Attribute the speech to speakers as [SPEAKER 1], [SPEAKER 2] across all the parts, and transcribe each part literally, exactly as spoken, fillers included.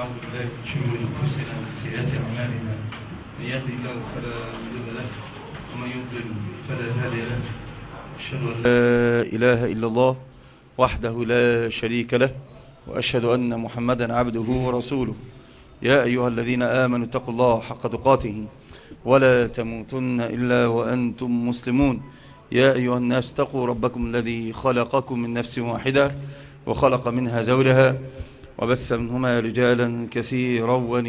[SPEAKER 1] ونعوذ بالله من شرور انفسنا ومن سيئات اعمالنا. من يهدي الله فلا مضل له ومن يضلل فلا هادي له. اشهد ان لا اله الا الله وحده لا شريك له واشهد ان محمدا عبده ورسوله. يا ايها الذين امنوا اتقوا الله حق تقاته ولا تموتن الا وانتم مسلمون. يا ايها الناس اتقوا ربكم الذي خلقكم من نفس واحده وخلق منها زوجها وبث منهما رجالا كثيرا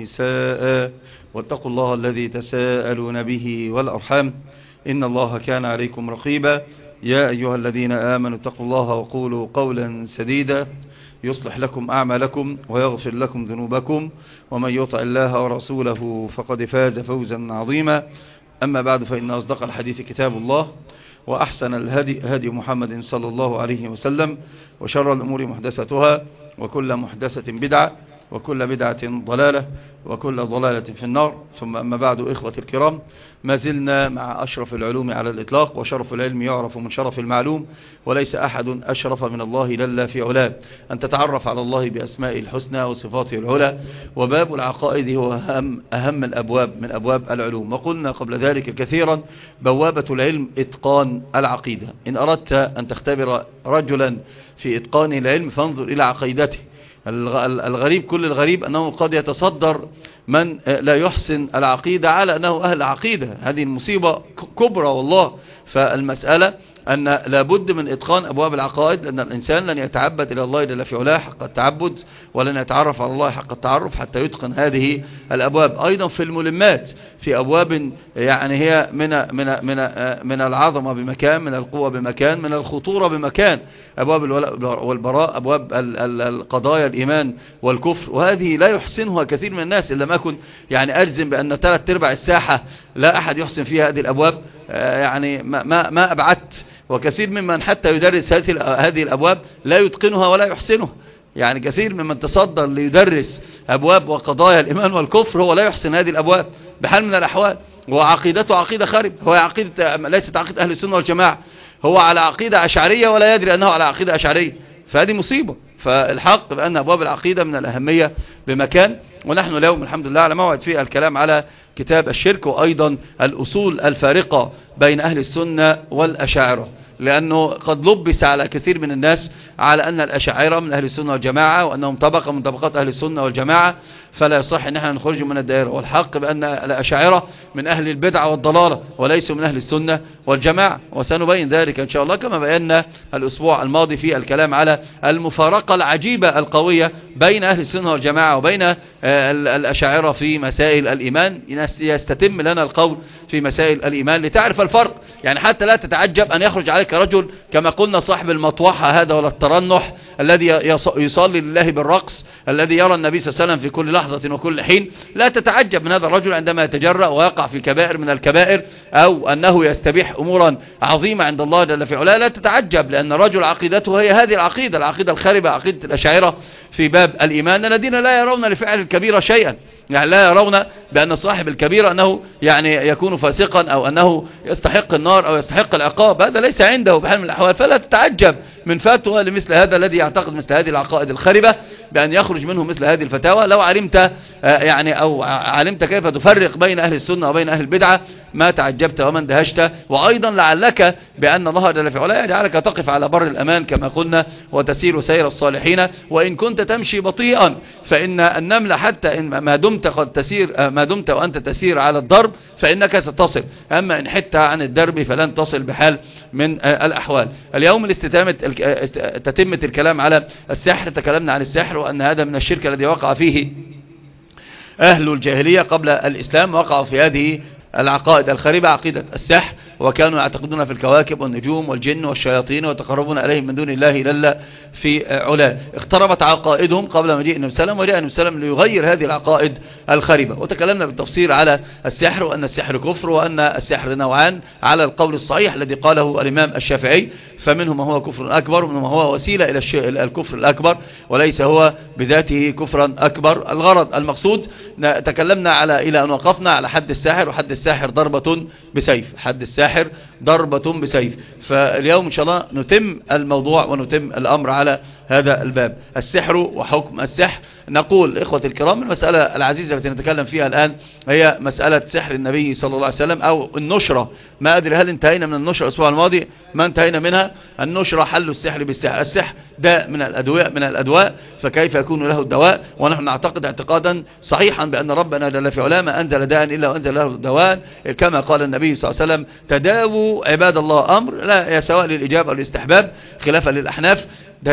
[SPEAKER 1] ونساء واتقوا الله الذي تساءلون به والأرحام إن الله كان عليكم رقيبا. يا أيها الذين آمنوا اتقوا الله وقولوا قولا سديدا يصلح لكم أعمالكم ويغفر لكم ذنوبكم ومن يطع الله ورسوله فقد فاز فوزا عظيما. أما بعد، فإن أصدق الحديث كتاب الله وأحسن الهدي هدي محمد صلى الله عليه وسلم وشر الأمور محدثتها وكل محدثة بدعة وكل بدعة ضلالة وكل ضلالة في النار. ثم أما بعد، إخوة الكرام، ما زلنا مع أشرف العلوم على الإطلاق، وشرف العلم يعرف من شرف المعلوم، وليس أحد أشرف من الله جل في علاه. أن تتعرف على الله بأسمائه الحسنى وصفاته العلى. وباب العقائد هو أهم, أهم الأبواب من أبواب العلوم. وقلنا قبل ذلك كثيرا بوابة العلم إتقان العقيدة. إن أردت أن تختبر رجلا في إتقان العلم فانظر إلى عقيدته. الغريب كل الغريب أنه قد يتصدر من لا يحسن العقيدة على أنه أهل عقيدة. هذه المصيبة كبرى والله. فالمسألة أن لابد من إتقان أبواب العقائد، لأن الإنسان لن يتعبد إلى الله جل في علاه حق التعبد، ولن يتعرف على الله حق التعرف حتى يتقن هذه الأبواب. أيضا في الملمات، في أبواب يعني هي من من من من العظمة بمكان، من القوة بمكان، من الخطورة بمكان. أبواب الولاء والبراء، أبواب القضايا الإيمان والكفر، وهذه لا يحسنها كثير من الناس. إلا ما أكن يعني أجزم بأن ثلاث أرباع الساحة لا أحد يحسن فيها هذه الأبواب، يعني ما ما ما أبعدت. وكثير ممن حتى يدرس هذه الأبواب لا يتقنها ولا يحسنها. يعني كثير ممن تصدر ليدرس أبواب وقضايا الإيمان والكفر هو لا يحسن هذه الأبواب بحال من الأحوال، وعقيدته عقيدة خارب. هو عقيدة ليست عقيدة أهل السنة والجماعة، هو على عقيدة أشعرية ولا يدري أنه على عقيدة أشعرية، فهذه مصيبة. فالحق بأن أبواب العقيدة من الأهمية بمكان. ونحن اليوم الحمد لله على موعد في الكلام على كتاب الشرك، وأيضا الأصول الفارقة بين أهل السنة والأشاعرة، لأنه قد لبس على كثير من الناس على أن الأشاعرة من أهل السنة والجماعة، وأنهم طبقة من طبقات أهل السنة والجماعة، فلا يصح أن احنا نخرج من الدائرة. والحق بأن الأشاعرة من أهل البدعة والضلالة وليسوا من أهل السنة والجماعة، وسنبين ذلك إن شاء الله كما بينا الأسبوع الماضي في الكلام على المفارقة العجيبة القوية بين أهل السنة والجماعة وبين الأشاعرة في مسائل الإيمان. يستتم لنا القول في مسائل الإيمان لتعرف الفرق، يعني حتى لا تتعجب أن يخرج عليك رجل كما قلنا صاحب المطوحة هذا ولا الترنح الذي يصلي لله بالرقص، الذي يرى النبي صلى الله عليه وسلم في كل لحظة وكل حين. لا تتعجب من هذا الرجل عندما يتجرأ ويقع في كبائر من الكبائر، أو أنه يستبيح أمورا عظيمة عند الله جل في علاه. لا تتعجب، لأن الرجل عقيدته هي هذه العقيدة، العقيدة الخاربة، عقيدة الأشاعرة في باب الإيمان، الذين لا يرون لفعل الكبيرة شيئا. يعني لا يرون بأن صاحب الكبيرة أنه يعني يكون فاسقا أو أنه يستحق النار أو يستحق العقاب، هذا ليس عنده بحال من الأحوال. فلا تتعجب من فتوى لمثل هذا الذي يعتقد مثل هذه العقائد الخاربة بأن يخرج منه مثل هذه الفتاوى. لو علمت يعني أو علمت كيف تفرق بين أهل السنة وبين أهل البدعة ما تعجبت وما اندهشت. وأيضا لعلك بأن الله جل في علاه يجعلك تقف على بر الأمان كما قلنا وتسير سير الصالحين. وإن كنت تمشي بطيئا فإن النمل حتى إن ما دمت قد تسير ما دمت وأنت تسير على الضرب فإنك ستصل، أما إن حدت عن الدرب فلن تصل بحال من الأحوال. اليوم الاستتامة تتمة الكلام على السحر. تكلمنا عن السحر وأن هذا من الشرك الذي وقع فيه أهل الجاهلية قبل الإسلام، وقعوا في هذه العقائد الخريبة، عقيدة السحر، وكانوا يعتقدون في الكواكب والنجوم والجن والشياطين ويتقربون إليهم من دون الله إلا في علاه. اختربت عقائدهم قبل مجيء النبي صلى الله عليه وسلم، وجاء النبي صلى الله عليه وسلم ليغير هذه العقائد الخريبة. وتكلمنا بالتفصيل على السحر، وأن السحر كفر، وأن السحر نوعان على القول الصحيح الذي قاله الإمام الشافعي، فمنهم ما هو كفر أكبر ومنهم ما هو وسيلة إلى الكفر الأكبر، وليس هو بذاته كفرا أكبر. الغرض المقصود تكلمنا على إلى أن وقفنا على حد الساحر، وحد الساحر ضربة بسيف، حد الساحر ضربة بسيف. فاليوم إن شاء الله نتم الموضوع ونتم الأمر على هذا الباب. السحر وحكم السحر. نقول إخوة الكرام المسألة العزيزة التي نتكلم فيها الآن هي مسألة سحر النبي صلى الله عليه وسلم أو النشرة. ما أدري هل انتهينا من النشرة الأسبوع الماضي؟ ما انتهينا منها. النشرة حل السحر بالسحر. السحر ده من الأدواء من الأدواء فكيف يكون له الدواء؟ ونحن نعتقد اعتقادا صحيحا بأن ربنا جل في علاه ما أنزل داء إلا وأنزل له دواء، كما قال النبي صلى الله عليه وسلم تداووا عباد الله، أمر لا سواء للإجابة أو الاستحباب خلافا للأحناف.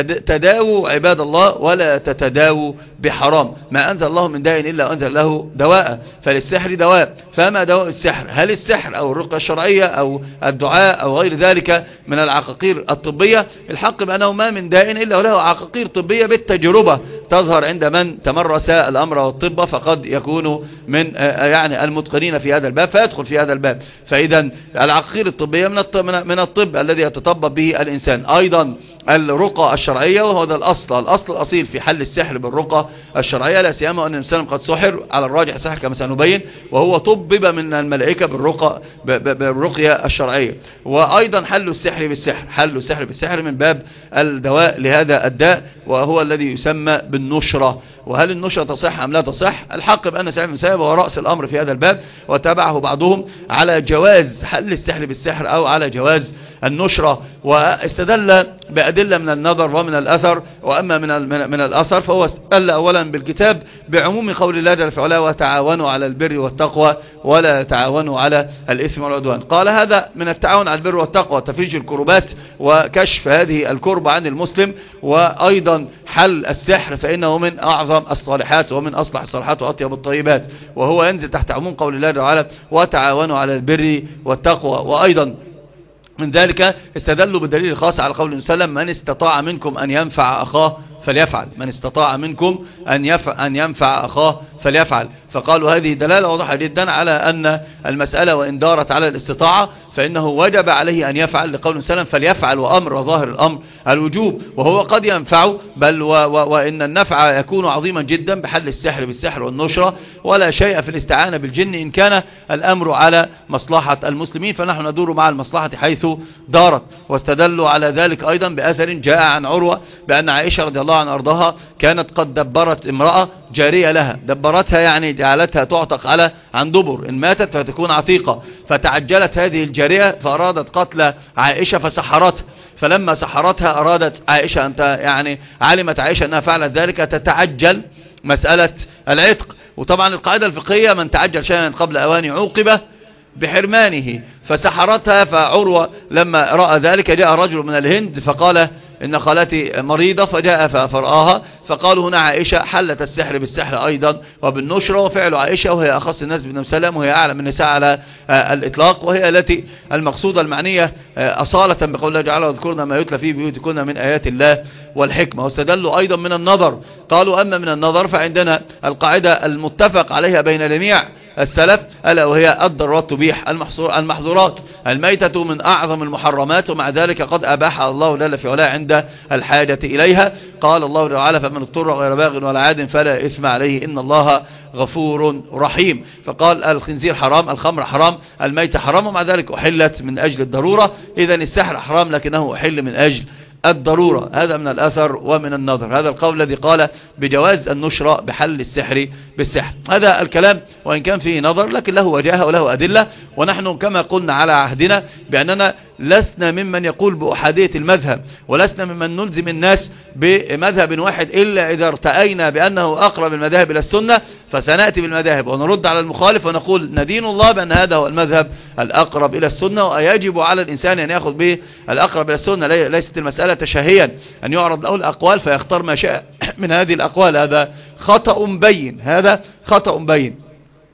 [SPEAKER 1] تداووا عباد الله ولا تتداووا بحرام، ما أنزل الله من داء إلا وأنزل له دواء. فللسحر دواء. فما دواء السحر؟ هل السحر أو الرقية الشرعية أو الدعاء أو غير ذلك من العقاقير الطبية؟ الحق بأنه ما من داء إلا وله عقاقير طبية بالتجربة تظهر عند من تمرس الأمر والطب، فقد يكون من يعني المتقنين في هذا الباب فيدخل في هذا الباب. فإذا العقاقير الطبية من الطب, من الطب الذي يتطبب به الإنسان. أيضا الرقى الشرعية، وهو ده الأصل الأصل الأصيل في حل السحر بالرقى الشرعية، لا سيما أن الإنسان قد سحر على الراجح سحر كما سنبين، وهو طبب من الملائكة بالرقى بالرقية الشرعية. وأيضا حل السحر بالسحر، حل السحر بالسحر من باب الدواء لهذا الداء، وهو الذي يسمى بالنشرة. وهل النشرة تصح أم لا تصح؟ الحق بأن سعيد بن مسيب هو رأس الأمر في هذا الباب، وتابعه بعضهم على جواز حل السحر بالسحر أو على جواز النشرة، واستدل بأدلة من النظر ومن الأثر. وأما من من الأثر فهو استدل أولا بالكتاب بعموم قول الله جل في علاه وتعاونوا على البر والتقوى ولا تعاونوا على الإثم والعدوان. قال هذا من التعاون على البر والتقوى تفريج الكربات وكشف هذه الكربة عن المسلم، وأيضا حل السحر فإنه من أعظم الصالحات ومن أصلح الصالحات وأطيب الطيبات، وهو ينزل تحت عموم قول الله تعالى وتعاونوا على البر والتقوى. وأيضا من ذلك استدلوا بالدليل الخاص على قول النبي صلى الله عليه وسلم من استطاع منكم أن ينفع أخاه فليفعل، من استطاع منكم أن يفع أن ينفع أخاه فليفعل. فقالوا هذه دلالة واضحة جدا على أن المسألة وإن دارت على الاستطاعة فإنه وجب عليه أن يفعل، لقول النبي صلى الله عليه وسلم فليفعل، وأمر وظاهر الأمر الوجوب، وهو قد ينفع بل و و وإن النفع يكون عظيما جدا بحل السحر بالسحر والنشرة، ولا شيء في الاستعانة بالجن إن كان الأمر على مصلحة المسلمين، فنحن ندور مع المصلحة حيث دارت. واستدلوا على ذلك أيضا بأثر جاء عن عروة بأن عائشة رضي الله عنها أرضها كانت قد دبرت امرأة جارية لها، دبرتها يعني جعلتها تعتق على عن دبر، إن ماتت فتكون عتيقة، فتعجلت هذه الجارية فأرادت قتل عائشة فسحرتها، فلما سحرتها أرادت عائشة أنت يعني علمت عائشة أنها فعلت ذلك تتعجل مسألة العتق. وطبعا القاعدة الفقهية من تعجل شيئا قبل أوان عوقبه بحرمانه، فسحرتها. فعروة لما رأى ذلك جاء رجل من الهند فقال إن خالتي مريضة، فجاء فرآها، فقالوا هنا عائشة حلت السحر بالسحر أيضا وبالنشرة، وفعل عائشة وهي أخص الناس بن سلام وهي أعلم النساء على الإطلاق، وهي التي المقصودة المعنية أصالة بقول الله تعالى واذكرنا ما يتلى في بيوتكن من آيات الله والحكمة. واستدلوا أيضا من النظر، قالوا أما من النظر فعندنا القاعدة المتفق عليها بين جميع السلف ألا وهي الضرورات تبيح المحظورات. الميتة من أعظم المحرمات، ومع ذلك قد أباحها الله جل في علاه عند الحاجة إليها. قال الله تعالى فمن اضطر غير باغ ولا عاد فلا إثم عليه إن الله غفور رحيم. فقال الخنزير حرام، الخمر حرام، الميتة حرام، ومع ذلك أحلت من أجل الضرورة. إذن السحر حرام لكنه أحل من أجل الضرورة. هذا من الأثر ومن النظر. هذا القول الذي قال بجواز النشرة بحل السحر بالسحر، هذا الكلام وإن كان فيه نظر لكن له وجاهة وله أدلة. ونحن كما قلنا على عهدنا بأننا لسنا ممن يقول بأحادية المذهب، ولسنا ممن نلزم الناس بمذهب واحد إلا إذا ارتأينا بأنه أقرب المذاهب إلى السنة فسنأتي بالمذاهب ونرد على المخالف ونقول ندين الله بأن هذا هو المذهب الأقرب إلى السنة، ويجب على الإنسان أن يأخذ به الأقرب إلى السنة. ليست المسألة تشهيا أن يعرض له الأقوال فيختار ما شاء من هذه الأقوال، هذا خطأ بين، هذا خطأ بين.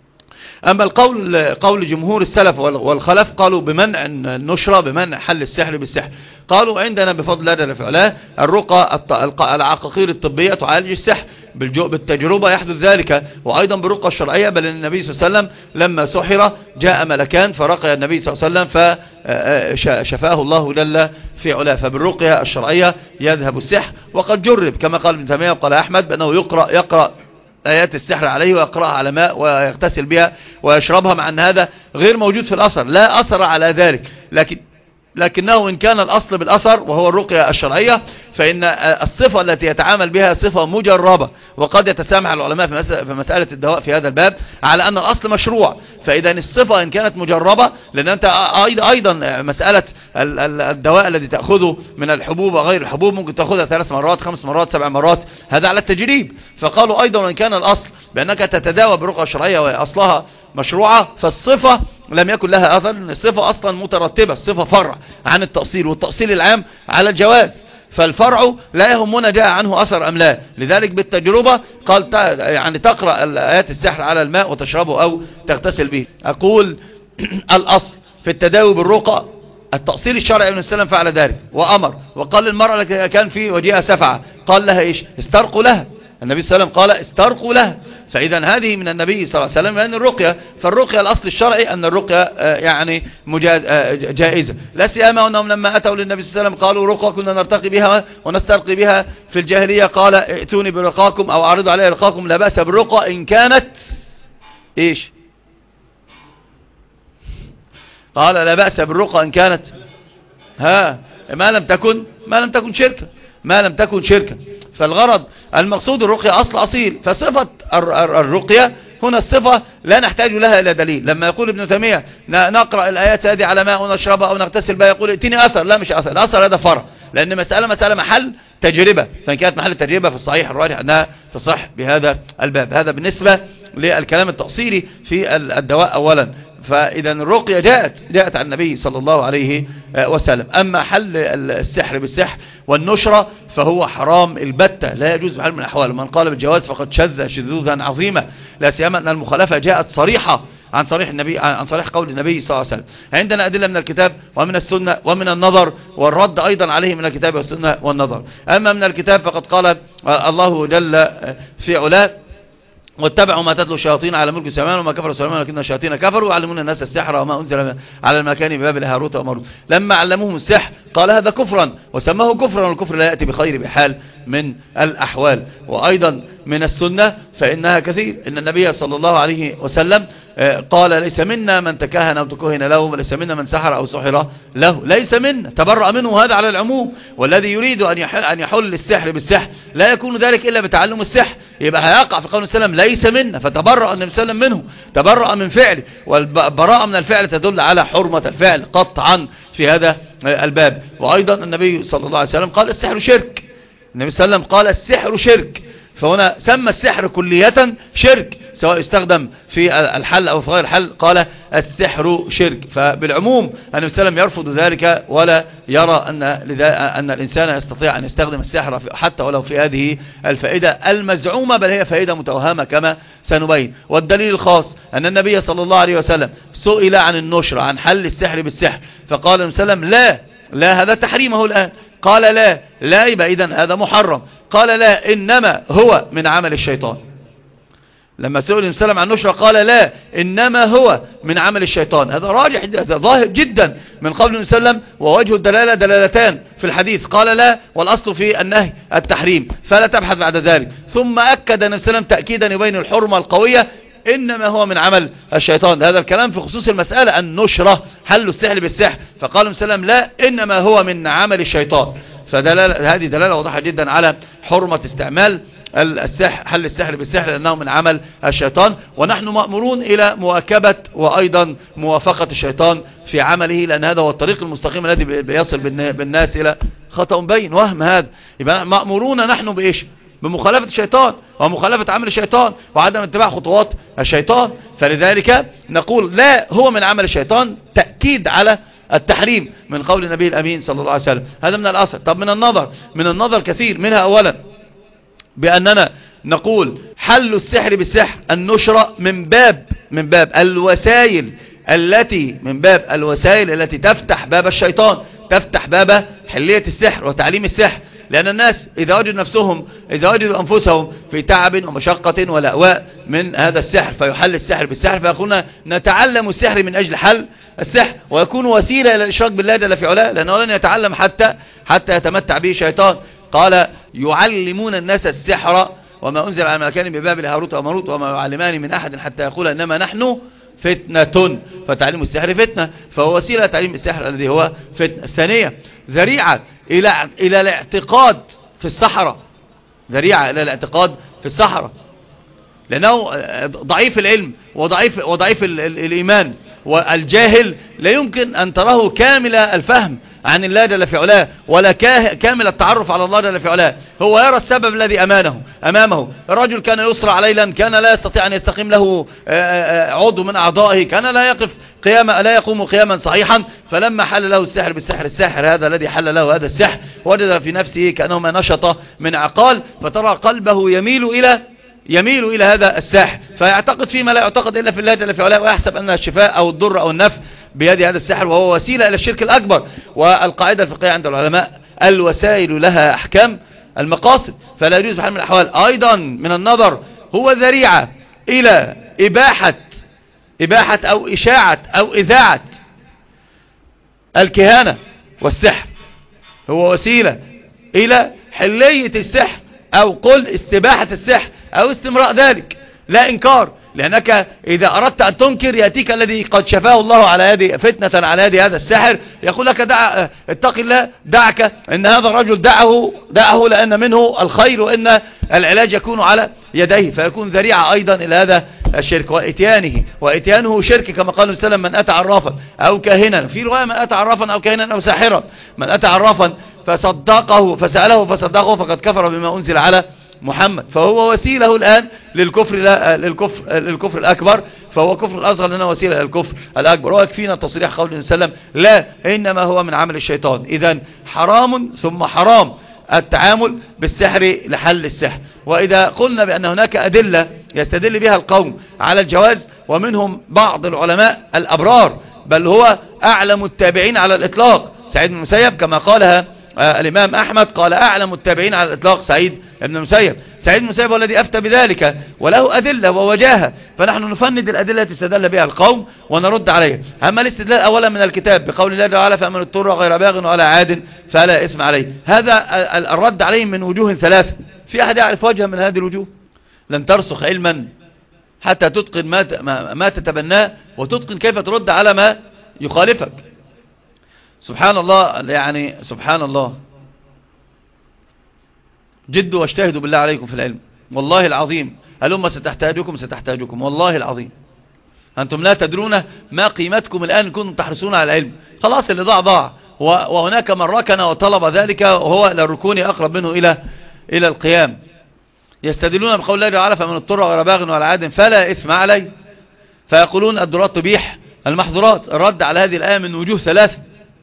[SPEAKER 1] أما القول قول جمهور السلف والخلف قالوا بمنع النشرة، بمنع حل السحر بالسحر. قالوا عندنا بفضل الله جل في علاه الرقى العقاقير الطبية تعالج السحر بالتجربة يحدث ذلك، وأيضا بالرقى الشرعية. بل النبي صلى الله عليه وسلم لما سحر جاء ملكان فرقي النبي صلى الله عليه وسلم فشفاه الله جل في علاه. فبالرقية الشرعية يذهب السحر، وقد جرب كما قال ابن تيمية وقال أحمد بأنه يقرأ يقرأ آيات السحر عليه ويقرأها على ماء ويغتسل بها ويشربها، مع أن هذا غير موجود في الأثر، لا أثر على ذلك، لكن لكنه إن كان الأصل بالأثر وهو الرقية الشرعية فإن الصفة التي يتعامل بها صفة مجربة، وقد يتسامح العلماء في مسألة الدواء في هذا الباب على أن الأصل مشروع. فإذا الصفة إن كانت مجربة، لأن أنت أيضا مسألة الدواء الذي تأخذه من الحبوب وغير الحبوب ممكن تأخذها ثلاث مرات خمس مرات سبع مرات، هذا على التجريب. فقالوا أيضا وإن كان الأصل بأنك تتداوى برقية شرعية وأصلها مشروعة، فالصفة لم يكن لها أثر، لأن الصفة أصلا مترتبة، الصفة فرع عن التأصيل، والتأصيل العام على الجواز، فالفرع لا يهمنا جاء عنه أثر أم لا. لذلك بالتجربة قال يعني تقرأ الآيات السحر على الماء وتشربه أو تغتسل به. أقول الأصل في التداوي بالرقى التأصيل الشرعي ابن السلام فعل ذلك وأمر، وقال للمرأة التي كان في وجهها سفعة قال لها إيش؟ استرقوا لها. النبي صلى الله عليه وسلم قال استرقوا لها. فإذا هذه من النبي صلى الله عليه وسلم لأن الرقية، فالرقية الأصل الشرعي أن الرقية يعني جائزة، لا سيما أنهم لما أتوا للنبي صلى الله عليه وسلم قالوا رقى كنا نرتقي بها ونسترقي بها في الجاهلية، قال ائتوني برقاكم أو أعرضوا علي رقاكم، لا بأس بالرقى إن كانت إيش؟ قال لا بأس بالرقى إن كانت ها ما لم تكن ما لم تكن شركا ما لم تكن شركا. فالغرض المقصود الرقية أصل أصيل، فصفة الرقية هنا الصفة لا نحتاج لها إلى دليل. لما يقول ابن تيمية نقرأ الآيات هذه على ماء ونشربها أو نغتسل بها يقول ائتني أثر، لا مش أثر، الأثر هذا فرع، لأن مسألة مسألة محل تجربة، فإن كانت محل تجربة في الصحيح الراجح أنها تصح بهذا الباب. هذا بالنسبة للكلام التأصيلي في الدواء أولا. فإذا الرقية جاءت جاءت عن النبي صلى الله عليه وسلم. أما حل السحر بالسحر والنشرة فهو حرام البتة، لا يجوز بحال من الأحوال. من قال بالجواز فقد شذ شذوذا عظيما، لا سيما أن المخالفة جاءت صريحة عن صريح النبي عن صريح قول النبي صلى الله عليه وسلم. عندنا أدلة من الكتاب ومن السنة ومن النظر، والرد أيضا عليه من الكتاب والسنة والنظر. أما من الكتاب فقد قال الله جل في علاه واتبعوا ما تتلو الشياطين على ملك سليمان وما كفر سليمان ولكن الشياطين كفروا ويعلمون الناس السحر وما أنزل على المكان ببابل هاروت وماروت. لما علموهم السحر قال هذا كفرا وسماه كفرا، والكفر لا يأتي بخير بحال من الأحوال. وأيضا من السنة فإنها كثير، إن النبي صلى الله عليه وسلم قال ليس منا من تكهن أو تكهن له، وليس منا من سحر أو سحر له، ليس منا، تبرأ منه، هذا على العموم. والذي يريد أن يحل, أن يحل السحر بالسحر لا يكون ذلك إلا بتعلم السحر، يبقى هيقع في قول السلام ليس منا، فتبرأ النبي صلى الله عليه وسلم منه، تبرأ من فعله، والبراءة من الفعل تدل على حرمة الفعل قطعا في هذا الباب. وأيضا النبي صلى الله عليه وسلم قال السحر شرك، النبي صلى الله عليه وسلم قال السحر شرك، فهنا سمى السحر كلية شرك، سواء استخدم في الحل أو في غير الحل قال السحر شرك. فبالعموم النبي صلى الله عليه وسلم يرفض ذلك ولا يرى أن, أن الإنسان يستطيع أن يستخدم السحر حتى ولو في هذه الفائدة المزعومة، بل هي فائدة متوهمة كما سنبين. والدليل الخاص أن النبي صلى الله عليه وسلم سئل عن النشر عن حل السحر بالسحر فقال النبي صلى الله عليه وسلم لا لا هذا تحريمه الآن، قال لا لا يبقى إذن هذا محرم، قال لا إنما هو من عمل الشيطان. لما سئل النبي صلى الله عليه وسلم عن النشرة قال لا إنما هو من عمل الشيطان، هذا راجح، هذا ظاهر جدا من قول النبي صلى الله عليه وسلم. ووجه الدلالة دلالتان في الحديث، قال لا والأصل في النهي التحريم فلا تبحث بعد ذلك، ثم أكد النبي صلى الله عليه وسلم تأكيدا يبين الحرمة القوية إنما هو من عمل الشيطان. هذا الكلام في خصوص المسألة النشرة حل السحر بالسحر، فقال النبي صلى الله عليه وسلم لا إنما هو من عمل الشيطان. فدلالة هذه دلالة واضحة جدا على حرمة استعمال السحر حل السحر بالسحر لأنه من عمل الشيطان، ونحن مأمورون إلى مواكبة وأيضا موافقة الشيطان في عمله، لأن هذا هو الطريق المستقيم الذي بيصل بالناس إلى خطأ بين وهم. هذا يبقى مأمورون نحن بإيش؟ بمخالفة الشيطان ومخالفة عمل الشيطان وعدم اتباع خطوات الشيطان. فلذلك نقول لا هو من عمل الشيطان، تأكيد على التحريم من قول النبي الأمين صلى الله عليه وسلم. هذا من الأصل. طب من النظر، من النظر كثير، منها أولا بأننا نقول حل السحر بالسحر النشرة من باب من باب الوسائل التي من باب الوسائل التي تفتح باب الشيطان، تفتح باب حلية السحر وتعليم السحر. لأن الناس إذا وجدوا نفسهم إذا وجدوا أنفسهم في تعب ومشقة ولأواء من هذا السحر فيحل السحر بالسحر، فيقولون نتعلم السحر من أجل حل السحر، ويكون وسيلة إلى الإشراك بالله جل في علاه، لأنه لن يتعلم حتى حتى يتمتع به شيطان. قال يعلمون الناس السحر وما أنزل على الملكين ببابل هاروت وماروت وما يعلمان من أحد حتى يقول إنما نحن فتنة، فتعليم السحر فتنة، فهو وسيلة تعليم السحر الذي هو فتنة. الثانية ذريعة إلى إلى الاعتقاد في السحرة، ذريعة إلى الاعتقاد في السحرة، لأنه ضعيف العلم وضعيف, وضعيف ال ال الإيمان، والجاهل لا يمكن أن تراه كامل الفهم عن الله جل في علاه، ولا كامل التعرف على الله جل في علاه. هو يرى السبب الذي أمامه أمامه الرجل كان يسرع ليلا، كان لا يستطيع أن يستقيم له عضو من أعضائه، كان لا يقف قياما، لا يقوم قياما صحيحا، فلما حل له السحر بالسحر، الساحر هذا الذي حل له هذا السحر وجد في نفسه كأنه ما نشط من عقال، فترى قلبه يميل إلى يميل إلى هذا الساحر، فيعتقد فيما لا يعتقد إلا في الله جل في علاه، ويحسب أن الشفاء أو الضر أو النفع بيد هذا السحر، وهو وسيلة إلى الشرك الأكبر. والقاعدة الفقهية عند العلماء الوسائل لها أحكام المقاصد، فلا يجوز بحال من الأحوال أيضا من النظر هو ذريعة إلى إباحة إباحة أو إشاعة أو إذاعة الكهانة والسحر، هو وسيلة إلى حلية السحر، أو قل استباحة السحر أو استمراء ذلك، لا إنكار، لأنك إذا أردت أن تنكر يأتيك الذي قد شفاه الله على يد فتنة على يد هذا الساحر، يقول لك دع اتق الله، دعك إن هذا الرجل دعه دعه لأن منه الخير، وإن العلاج يكون على يديه، فيكون ذريعة أيضا إلى هذا الشرك وإتيانه وإتيانه شرك، كما قال النبي صلى الله عليه وسلم: من أتى عرافا أو كاهنا، في رواية من أتى عرافا أو كاهنا أو ساحرا، من أتى عرافا فصدقه فسأله فصدقه فقد كفر بما أنزل على محمد، فهو وسيله الآن للكفر للكفر للكفر الأكبر، فهو كفر الأصغر لنا وسيلة للكفر الأكبر. ويكفينا تصريح قول النبي صلى الله عليه وسلم: لا، إنما هو من عمل الشيطان. إذن حرام ثم حرام التعامل بالسحر لحل السحر. وإذا قلنا بأن هناك أدلة يستدل بها القوم على الجواز، ومنهم بعض العلماء الأبرار، بل هو أعلم التابعين على الإطلاق، سعيد بن المسيب، كما قالها آه الإمام أحمد، قال: أعلم التابعين على الإطلاق سعيد بن المسيب. سعيد بن المسيب هو الذي أفتى بذلك، وله أدلة ووجاهة، فنحن نفند الأدلة التي استدل بها القوم ونرد عليها. أما الاستدلال أولا من الكتاب بقول الله تعالى: فمن اضطر غير باغ ولا عاد فلا إثم عليه، هذا الرد عليهم من وجوه ثلاثة. في أحد يعرف وجها من هذه الوجوه؟ لن ترسخ علما حتى تتقن ما, ما تتبناه، وتتقن كيف ترد على ما يخالفك. سبحان الله، يعني سبحان الله. جدوا واجتهدوا بالله عليكم في العلم، والله العظيم هلما ستحتاجكم ستحتاجكم والله العظيم. أنتم لا تدرون ما قيمتكم الآن كنتم تحرصون على العلم. خلاص، اللي ضاع ضاع، وهناك من ركن وطلب ذلك، وهو للركون أقرب منه إلى إلى القيام. يستدلون بقول الله تعالى: فمن اضطر غير باغ ولا عاد فلا إثم عليه، فيقولون الضرورات تبيح المحظورات. الرد على هذه الآية من وجوه ثلاثة.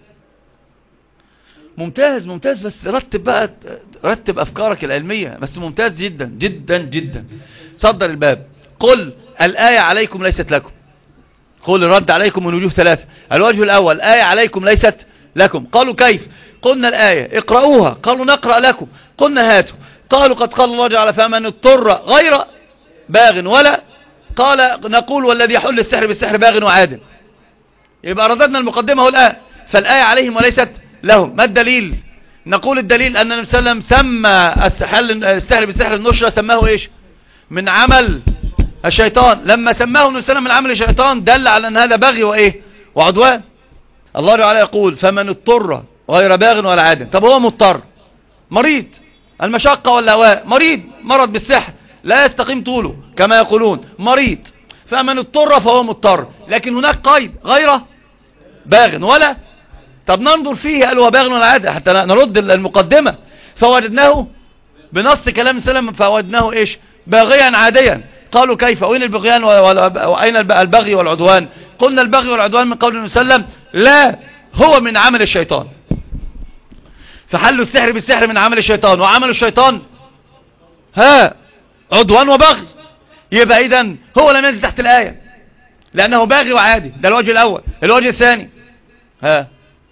[SPEAKER 1] ممتاز ممتاز، بس رتب بقى، رتب أفكارك العلمية، بس ممتاز جدا جدا جدا. صدر الباب، قل الآية عليكم ليست لكم. قل الرد عليكم من وجوه ثلاثة. الوجه الأول: الآية عليكم ليست لكم. قالوا: كيف؟ قلنا: الآية اقرأوها. قالوا: نقرأ لكم. قلنا: هاتوا. قالوا: قد قال الله تعالى: فمن اضطر غير باغ ولا، قال: نقول: والذي يحل السحر بالسحر باغ وعاد. يبقى رددنا المقدمة الآن، فالآية عليهم وليست لهم. ما الدليل؟ نقول: الدليل أن النبي صلى الله عليه وسلم سمى السحر بالسحر النشرة، سماه إيش؟ من عمل الشيطان. لما سماه النبي صلى الله عليه وسلم من عمل الشيطان دل على أن هذا بغي وإيه؟ وعدوان. الله تعالى يقول: فمن اضطر غير باغ ولا عاد. طب هو مضطر، مريض، المشقة والهواء، مريض، مرض بالسحر لا يستقيم طوله كما يقولون، مريض، فمن اضطر فهو مضطر، لكن هناك قيد: غير باغ ولا. طب ننظر فيه، هل هو باغ ولا عاد، حتى نرد المقدمة. فوجدناه بنص كلام سلم، فوجدناه إيش؟ باغيا عاديا. قالوا: كيف؟ وين البغيان وأين البغي والعدوان؟ قلنا: البغي والعدوان من قول النبي صلى الله عليه وسلم، لا، هو من عمل الشيطان. فحلوا السحر بالسحر من عمل الشيطان، وعمل الشيطان ها عدوان وبغي. يبقى إذن هو لم ينزل تحت الآية، لأنه باغي وعادي. ده الوجه الأول. الوجه الثاني: ها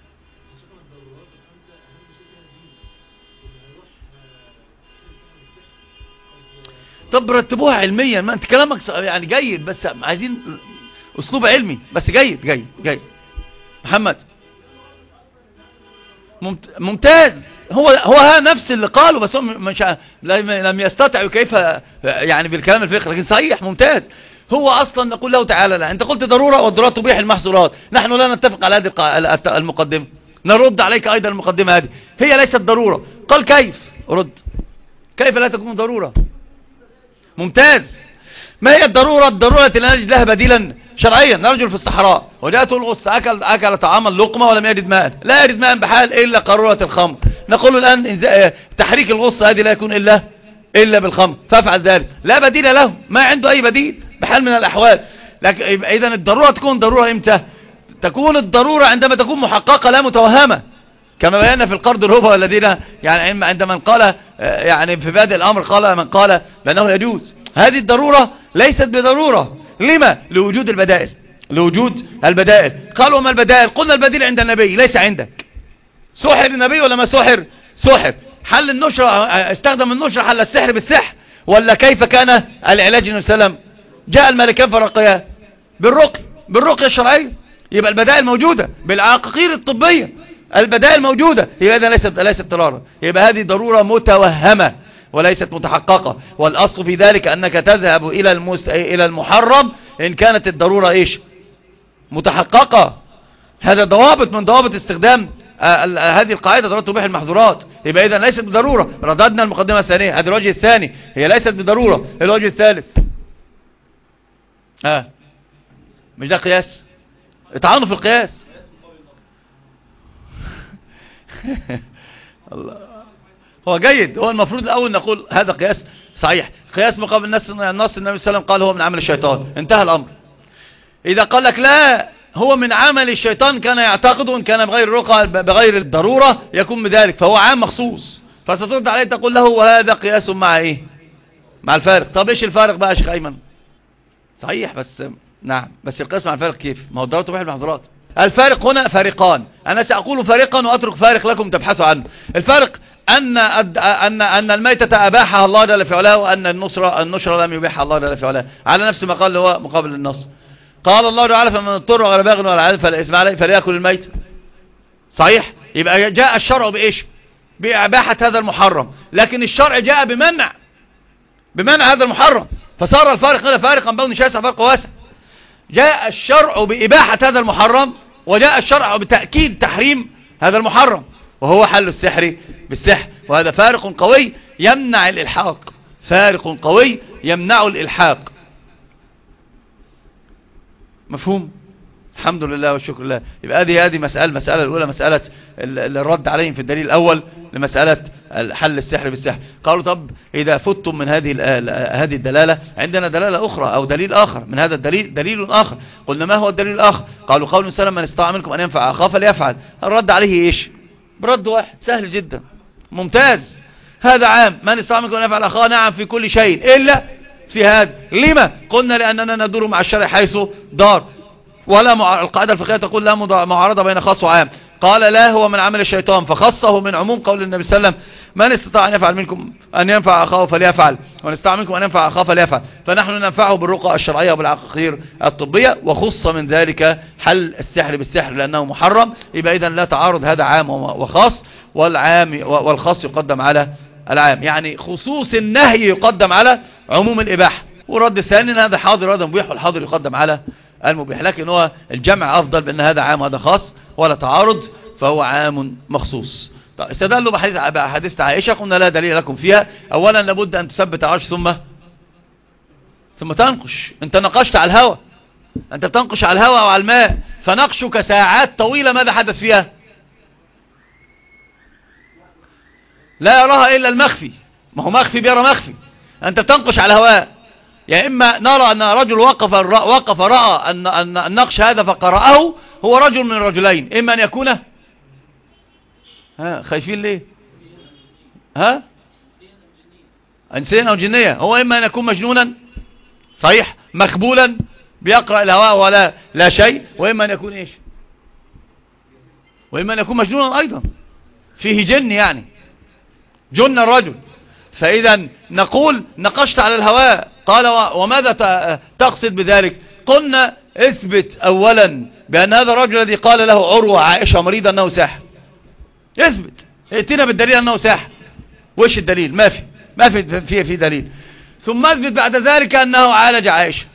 [SPEAKER 1] طب رتبوها علميا. ما انت كلامك يعني جيد، بس عايزين اسلوب علمي، بس جيد جيد جيد. محمد ممتاز. هو هو ها نفس اللي قاله، بس هو مش لم يستطع كيف يعني بالكلام الفقهي، لكن صحيح ممتاز. هو اصلا نقول له تعالى، لا انت قلت ضرورة والضرورات تبيح المحظورات، نحن لا نتفق على هذه المقدمة، نرد عليك ايضا المقدمة هذه، هي ليست ضرورة. قال كيف؟ رد كيف لا تكون ضرورة؟ ممتاز. ما هي الضرورة؟ الضرورة التي لا نجد لها بديلا شرعيا. رجل في الصحراء وجاءته الغصة، أكل, أكل طعاما لقمة ولم يجد ماء، لا يجد ماء بحال إلا قارورة الخمر. نقول الآن تحريك الغصة هذه لا يكون إلا إلا بالخمر، فافعل ذلك. لا بديل له، ما عنده أي بديل بحال من الأحوال. لكن إذا الضرورة تكون ضرورة إمتى؟ تكون الضرورة عندما تكون محققة لا متوهمة، كما بينا في القرض الربا الذين يعني عندما قال يعني في بادئ الأمر قال من قال بأنه يجوز. هذه الضرورة ليست بضرورة. لما؟ لوجود البدائل، لوجود البدائل. قالوا ما البدائل؟ قلنا البديل عند النبي ليس عندك. سحر النبي ولا ما سحر؟ سحر. حل النشرة، استخدم النشرة حل السحر بالسحر، ولا كيف كان العلاج؟ النبي صلى الله عليه وسلم جاء الملكان فرقيا بالرقي، بالرقية الشرعية. يبقى البدائل موجودة بالعقاقير الطبية، البدائل موجودة، يبقى هذا ليست ليست اضطرارا، يبقى هذه ضرورة متوهمة وليست متحققة. والأصل في ذلك أنك تذهب إلى المست... إلى المحرم إن كانت الضرورة إيش؟ متحققة. هذا ضوابط من ضوابط استخدام آه هذه القاعدة، ضرورة تبيح المحظورات. يبقى إذا ليست بضرورة. رددنا المقدمة الثانية، هذا الوجه الثاني، هي ليست بضرورة. الوجه الثالث آه مش ده قياس؟ اتعانوا في القياس. الله، هو جيد. هو المفروض الأول نقول هذا قياس صحيح، قياس مقابل النص. النص النبي صلى الله عليه وسلم قال هو من عمل الشيطان، انتهى الأمر. إذا قال لك لا هو من عمل الشيطان كان يعتقد إن كان بغير الرقى بغير الضرورة يكون بذلك، فهو عام مخصوص. فسترد عليه تقول له وهذا قياس مع إيه؟ مع الفارق. طب إيش الفارق بقى يا شيخ أيمن؟ صحيح بس نعم، بس القياس مع الفارق كيف؟ ما هو الضرورة تبيح المحظورات. الفارق هنا فارقان، أنا سأقول فارقا وأترك فارق لكم تبحثوا عنه. الفارق أن أن أن الميتة أباحها الله جل في علاه، وأن النشرة النشرة لم يبيحها الله جل في علاه، على نفس ما قال هو مقابل النص. قال الله تعالى فمن اضطر غير باغ ولا عاد فلا إثم عليه فليأكل الميت. صحيح. يبقى جاء الشرع بإيش؟ بإباحة هذا المحرم، لكن الشرع جاء بمنع بمنع هذا المحرم، فصار الفارق هنا فارقا بين شاسع فرق واسع. جاء الشرع بإباحة هذا المحرم، وجاء الشرع بتأكيد تحريم هذا المحرم، وهو حل السحر بالسحر. وهذا فارق قوي يمنع الإلحاق، فارق قوي يمنع الإلحاق. مفهوم؟ الحمد لله والشكر لله. يبقى هذه هذه مسألة المسألة الأولى، مسألة الرد عليهم في الدليل الأول لمسألة حل السحر بالسحر. قالوا طب إذا فتم من هذه هذه الدلالة عندنا دلالة أخرى أو دليل آخر من هذا الدليل، دليل آخر. قلنا ما هو الدليل الآخر؟ قالوا قول سلم من استطاع منكم أن ينفع أخاه فليفعل. الرد عليه إيش؟ برد واحد سهل جدا ممتاز، هذا عام، من استطاع منكم أن ينفع أخاه، نعم في كل شيء إلا في هذا. لما؟ قلنا لأننا ندور مع الشرع حيث دار، ولا مع... القاعدة الفقهية تقول لا معارضة بين خاص وعام. قال لا هو من عمل الشيطان، فخصه من عموم قول النبي صلى الله عليه وسلم من استطاع أن يفعل منكم أن ينفع أخاه فليفعل، ومن استطاع منكم أن ينفع أخاه فليفعل. فنحن ننفعه بالرقى الشرعية وبالعقاقير الطبية، وخص من ذلك حل السحر بالسحر لأنه محرم. يبقى إذن لا تعارض، هذا عام وخاص، والعام والخاص يقدم على العام، يعني خصوص النهي يقدم على عموم الإباحة. والرد الثاني هذا حاضر هذا مبيح، والحاضر يقدم على المبيح، لكن هو الجمع أفضل بأن هذا عام وهذا خاص ولا تعارض، فهو عام مخصوص. استدلوا بحديث عائشة، قلنا لا دليل لكم فيها. أولا لابد أن تثبت عرش ثم ثم تنقش. أنت نقشت على الهواء، أنت بتنقش على الهواء وعلى الماء، فنقشك ساعات طويلة ماذا حدث فيها؟ لا يراها إلا المخفي، ما هو مخفي بيرى مخفي. أنت بتنقش على الهواء، يا إما نرى أن رجل وقف وقف رأى أن أن النقش هذا فقرأه هو رجل من الرجلين، إما أن يكون ها خايفين ليه؟ ها إنسان أو جنية، هو إما أن يكون مجنونا صحيح مخبولا بيقرأ الهواء ولا لا شيء، وإما أن يكون إيش؟ وإما أن يكون مجنونا أيضا، فيه جن، يعني جن الرجل. فإذا نقول نقشت على الهواء. قال وماذا تقصد بذلك؟ قلنا اثبت أولا بأن هذا الرجل الذي قال له عروة عائشة مريض أنه ساحر، اثبت، ائتنا بالدليل أنه ساحر. وش الدليل؟ ما في ما في في, في دليل. ثم اثبت بعد ذلك أنه عالج عائشة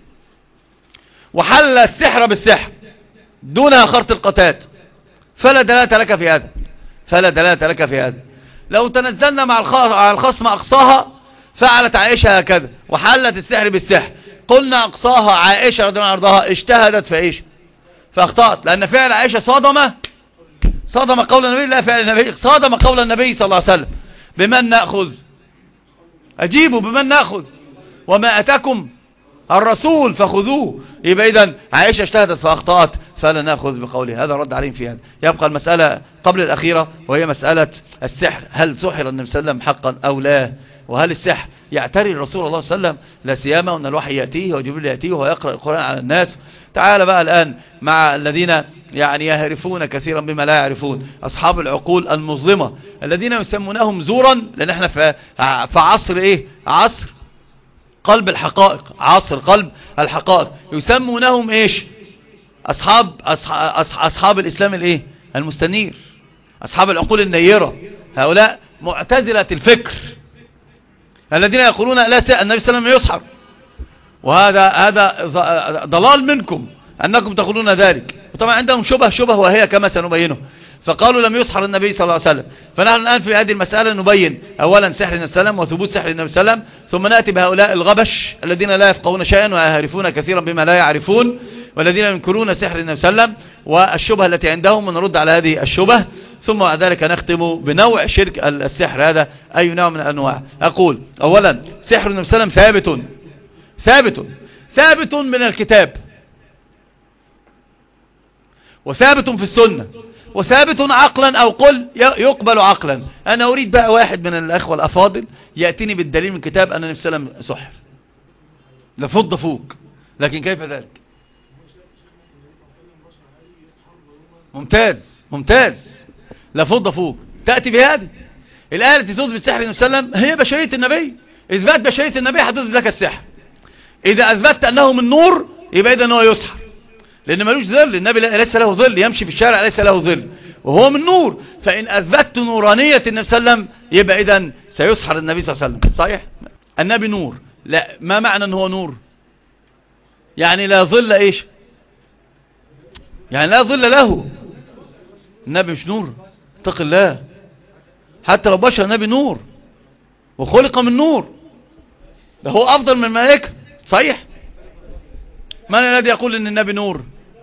[SPEAKER 1] وحل السحر بالسحر دونها خرط القتات، فلا دلالة لك في هذا، فلا دلالة لك في هذا. لو تنزلنا مع الخصم أقصاها فعلت عائشة هكذا وحلت السحر بالسحر، قلنا أقصاها عائشة رضي الله عنها أرضاها اجتهدت فإيش؟ فأخطأت، لأن فعل عائشة صادم صادم قول النبي، لا فعل النبي صادم قول النبي صلى الله عليه وسلم. بمن نأخذ؟ أجيبوا، بمن نأخذ؟ وما أتاكم الرسول فخذوه. يبقى إذن عائشة اجتهدت فأخطأت فلا نأخذ بقوله. هذا رد عليهم في هذا. يبقى المسألة قبل الأخيرة وهي مسألة السحر، هل سحر النبي صلى الله عليه وسلم حقا أو لا؟ وهل السحر يعتري الرسول الله صلى الله عليه وسلم؟ لا سيما وأن الوحي يأتيه وجبريل يأتيه وهو يقرأ القرآن على الناس. تعال بقى الآن مع الذين يعني يهرفون كثيرا بما لا يعرفون، أصحاب العقول المظلمة الذين يسمونهم زورا، لأن احنا في في عصر إيه؟ عصر قلب الحقائق، عصر قلب الحقائق. يسمونهم إيش؟ أصحاب أصحاب, أصحاب الإسلام الإيه؟ المستنير، أصحاب العقول النيرة. هؤلاء معتزلة الفكر الذين يقولون لا النبي صلى الله عليه وسلم يسحر، وهذا هذا ضلال منكم أنكم تقولون ذلك. وطبعا عندهم شبه شبه وهي كما سنبينه. فقالوا لم يسحر النبي صلى الله عليه وسلم. فنحن الآن في هذه المسألة نبين أولا سحر النبي صلى الله عليه وسلم وثبوت سحر النبي صلى الله عليه وسلم، ثم نأتي بهؤلاء الغبش الذين لا يفقهون شيئا ويعرفون كثيرا بما لا يعرفون، والذين ينكرون سحر النبي صلى الله عليه وسلم والشبهة التي عندهم، ونرد على هذه الشبه. ثم بعد ذلك نختم بنوع شرك السحر هذا أي نوع من الأنواع. أقول أولا سحر النبي صلى الله عليه وسلم ثابت ثابت ثابت من الكتاب، وثابت في السنة، وثابت عقلا أو قل يقبل عقلا. أنا أريد بقى واحد من الأخوة الأفاضل يأتيني بالدليل من الكتاب أن النبي صلى الله عليه وسلم سحر، لفض فوق. لكن كيف ذلك؟ ممتاز ممتاز، لفض فوق. تأتي بهذه الآية التي تثبت سحر النبي صلى الله عليه وسلم هي بشرية النبي. إثبات بشرية النبي هتثبت لك السحر. إذا أثبتت أنه من نور يبقى إذا أنه يسحر، لأن ملوش ظل. النبي ليس له ظل، يمشي في الشارع ليس له ظل وهو من نور. فإن أثبتت نورانية النبي صلى الله عليه وسلم يبقى إذن سيسحر النبي صلى الله عليه وسلم. صحيح؟ النبي نور. لا، ما معنى أنه نور؟ يعني لا ظل إيش؟ يعني لا ظل له. النبي مش نور، اتق الله. حتى لو بشر النبي نور وخلق من نور، ده هو أفضل من الملائكة. صحيح؟ من الذي يقول ان النبي نور؟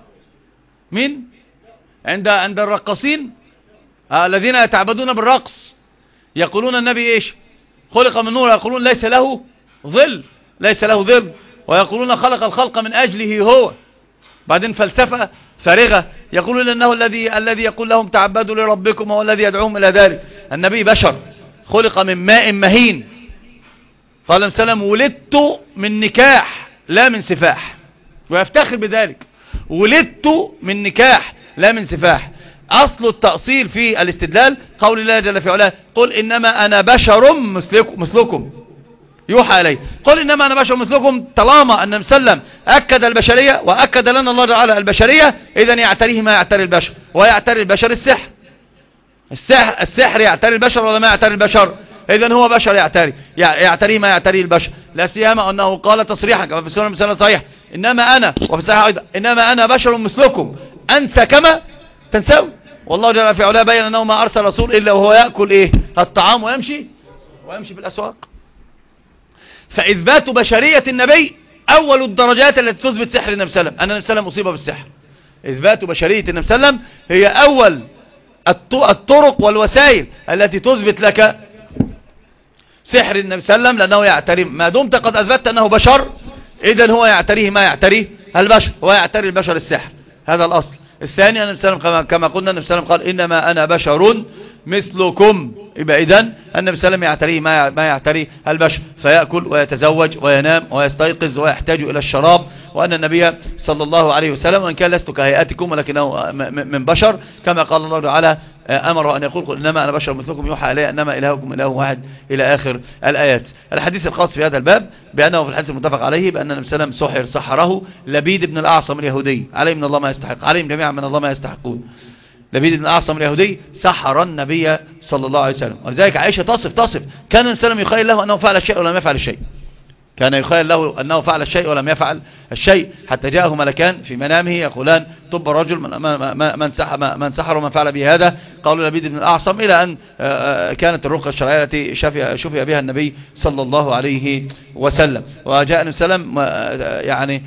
[SPEAKER 1] مين؟ عند عند الرقصين آه الذين يتعبدون بالرقص يقولون النبي ايش؟ خلق من نور. يقولون ليس له ظل، ليس له ظل، ويقولون خلق الخلق من اجله هو. بعدين فلسفة فارغة يقولون انه الذي الذي يقول لهم تعبدوا لربكم هو الذي يدعوهم الى ذلك. النبي بشر خلق من ماء مهين. قال النبي صلى الله عليه وسلم ولدت من نكاح لا من سفاح، ويفتخر بذلك. ولدت من نكاح لا من سفاح. أصل التأصيل في الاستدلال قول الله جل في علاه قل إنما أنا بشر مثلكم, مثلكم يوحى إليه. قل إنما أنا بشر مثلكم. طالما أن النبي صلى الله عليه وسلم أكد البشرية وأكد لنا الله تعالى البشرية، إذن يعتريه ما يعتري البشر، ويعتري البشر السحر. السحر, السحر يعتري البشر ولا ما يعتري البشر؟ إذن هو بشر يعتري يعتري ما يعتري البشر. لا سيما أنه قال تصريحا كما في السنة المسألة صحيح إنما أنا، وفي الصحيح أيضا إنما أنا بشر مثلكم أنسى كما تنسوا. والله جل في علاه بين أنه ما أرسل رسول إلا وهو يأكل إيه؟ الطعام ويمشي ويمشي في الأسواق. فإثبات بشرية النبي أول الدرجات التي تثبت سحر النبي صلى الله عليه وسلم، أن النبي صلى الله عليه وسلم أصيب بالسحر. إثبات بشرية النبي صلى الله عليه وسلم هي أول الطرق والوسائل التي تثبت لك سحر النبي صلى الله عليه وسلم، لأنه يعتري ما دمت قد أثبتت أنه بشر، إذن هو يعتريه ما يعتريه البشر، هو يعتري البشر السحر. هذا الأصل. الثاني أن النبي صلى الله عليه وسلم كما قلنا النبي صلى الله عليه وسلم قال إنما أنا بشر مثلكم. يبقى إذن النبي صلى الله عليه وسلم يعتريه ما ما يعتريه البشر، فيأكل ويتزوج وينام ويستيقظ ويحتاج إلى الشراب. وأن النبي صلى الله عليه وسلم وإن كان لست كهيئتكم ولكنه من بشر كما قال الله تعالى أمر أن يقول إنما أنا بشر مثلكم يوحى إلي أنما إلهكم إله واحد إلى آخر الآيات. الحديث الخاص في هذا الباب بأنه في الحديث المتفق عليه بأن النبي صلى الله عليه وسلم سحر سحره لبيد بن الأعصم اليهودي عليه من الله ما يستحق، عليهم جميعا من الله ما يستحقون.
[SPEAKER 2] لبيد بن الأعصم اليهودي سحر النبي صلى الله عليه وسلم. ولذلك عائشة تصف تصف كان النبي صلى الله عليه وسلم يخيل له أنه فعل الشيء ولم يفعل الشيء، كان يخيل له أنه فعل الشيء ولم يفعل الشيء، حتى جاءه ملكان في منامه يقولان طب رجل من, من, سحر من سحر ومن فعل به هذا، قالوا لبيد بن الأعصم، إلى أن كانت الرقية الشرعية التي شفي, شفي بها النبي صلى الله عليه وسلم. وجاء النبي صلى الله عليه وسلم يعني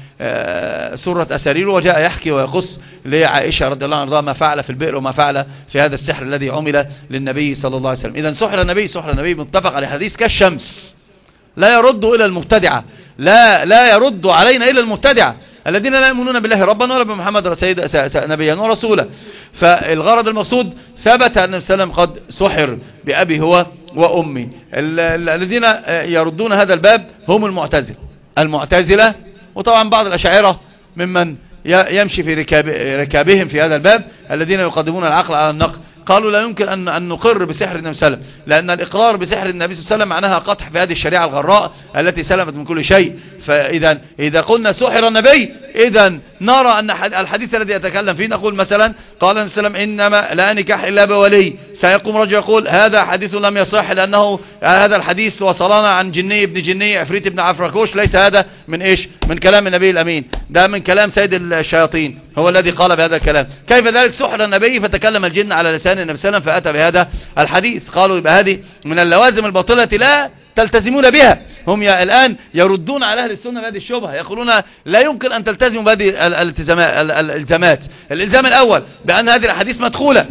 [SPEAKER 2] سورة أسارير، وجاء يحكي ويقص لعائشة رضي الله عنها ما فعل في البئر وما فعل في هذا السحر الذي عمل للنبي صلى الله عليه وسلم. إذن سحر النبي سحر النبي متفق على حديث كالشمس، لا يرد إلى المبتدعة، لا لا يرد علينا إلى المبتدعة الذين لا يؤمنون بالله ربنا ولا بمحمد سيد نبيا ورسولا. فالغرض المقصود ثبت أن السلام قد سحر بأبي هو وأمي. الذين يردون هذا الباب هم المعتزلة المعتزلة وطبعا بعض الأشاعرة ممن يمشي في ركاب ركابهم في هذا الباب، الذين يقدمون العقل على النقل. قالوا لا يمكن أن أن نقر بسحر النبي صلى الله عليه وسلم، لأن الإقرار بسحر النبي صلى الله عليه وسلم معناها قطع في هذه الشريعة الغراء التي سلمت من كل شيء. فإذا إذا قلنا سحر النبي، إذا نرى أن الحديث الذي يتكلم فيه نقول مثلا قال النبي صلى الله عليه وسلم إنما لا نكاح إلا بولي، سيقوم رجل يقول هذا حديث لم يصح لأنه هذا الحديث وصلنا عن جني ابن جني عفريت ابن عفركوش، ليس هذا من إيش؟ من كلام النبي الأمين، ده من كلام سيد الشياطين هو الذي قال بهذا الكلام. كيف ذلك سحر النبي فتكلم الجن على لسان النبي صلى الله عليه وسلم فأتى بهذا الحديث؟ قالوا يبقى هذه من اللوازم الباطلة لا تلتزمون بها. هم الآن يردون على أهل السنة بهذه الشبهة، يقولون لا يمكن أن تلتزموا بهذه الالتزامات. الالتزام الأول بأن هذه الحديث مدخولة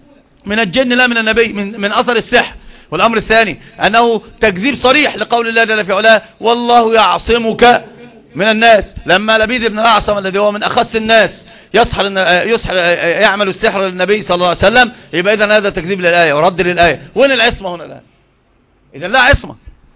[SPEAKER 2] من الجن لا من النبي، من, من أثر السحر. والأمر الثاني أنه تكذيب صريح لقول الله جل في علاه والله يعصمك من الناس. لما لبيد بن الأعصم الذي هو من أخص الناس يسحر يسحر يعمل السحر للنبي صلى الله عليه وسلم، يبقى إذن هذا تكذيب للآية ورد للآية. وين العصمة هنا الآن؟ إذن لا عصمة،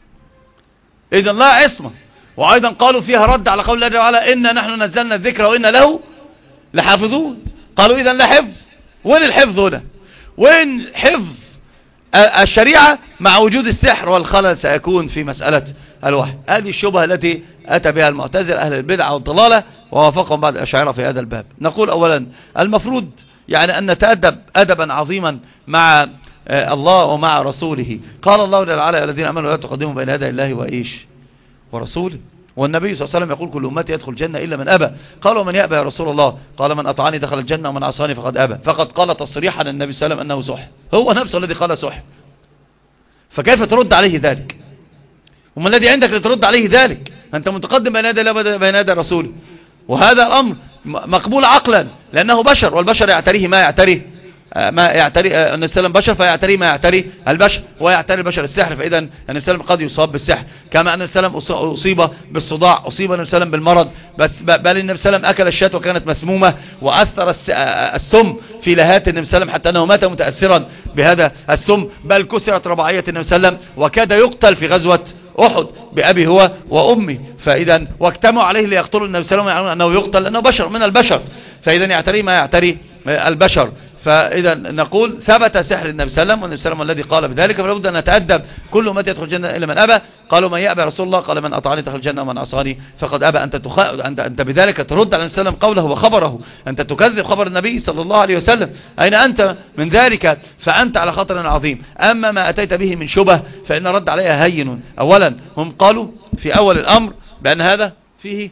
[SPEAKER 2] إذن لا عصمة. وأيضا قالوا فيها رد على قول الله جل وعلا إنا نحن نزلنا الذكر وإنا له لحافظون. قالوا إذن لا حفظ. وين الحفظ هنا؟ وين حفظ الشريعة مع وجود السحر والخلل سيكون في مسألة الوحي؟ هذه الشبهة التي أتى بها المعتزلة أهل البدع والضلالة ووافقهم بعض الأشاعرة في هذا الباب. نقول أولا المفروض يعني أن نتأدب أدبا عظيما مع الله ومع رسوله. قال الله جل وعلا الذين آمنوا لا تقدموا بين يدي الله وإيش ورسوله. والنبي صلى الله عليه وسلم يقول كل أمتي يدخل الجنة إلا من أبى. قالوا من يأبى يا رسول الله؟ قال من أطعني دخل الجنة ومن عصاني فقد أبى. فقد قال تصريحا النبي صلى الله عليه وسلم أنه سحر، هو نفسه الذي قال سحر، فكيف ترد عليه ذلك؟ وما الذي عندك لترد عليه ذلك؟ أنت متقدم بين يدي الله بين يدي الرسول. وهذا الأمر مقبول عقلا لأنه بشر، والبشر يعتريه ما يعتريه ما يعتري النبي صلى الله عليه وسلم بشر، فيعتري ما يعتري البشر، ويعتري البشر السحر. فإذا النبي صلى الله عليه وسلم قد يصاب بالسحر، كما أن النبي صلى الله عليه وسلم أصيب بالصداع، أصيب النبي صلى الله عليه وسلم بالمرض، بس بل النبي صلى الله عليه وسلم أكل الشاة وكانت مسمومة، وأثر السم في لهات النبي صلى الله عليه وسلم حتى أنه مات متأثرا بهذا السم، بل كسرت رباعية النبي صلى الله عليه وسلم وكاد يقتل في غزوة أحد بأبي هو وأمي. فإذا واجتمعوا عليه ليقتلوا النبي صلى الله عليه وسلم أنه يقتل لأنه بشر من البشر، فإذا يعتري ما يعتري البشر. فإذا نقول ثبت سحر النبي صلى الله عليه وسلم، والنبي صلى الله عليه وسلم الذي قال بذلك، فلا بد أن نتأدب. كل أمتي يدخل الجنة إلا من أبى. قالوا من يأبى يا رسول الله؟ قال من أطاعني دخل الجنة ومن عصاني فقد أبى. أنت تخ... أنت أنت بذلك ترد على النبي صلى الله عليه وسلم قوله وخبره، أنت تكذب خبر النبي صلى الله عليه وسلم. أين أنت من ذلك؟ فأنت على خطر عظيم. أما ما أتيت به من شبه فإن رد عليها هين. أولا هم قالوا في أول الأمر بأن هذا فيه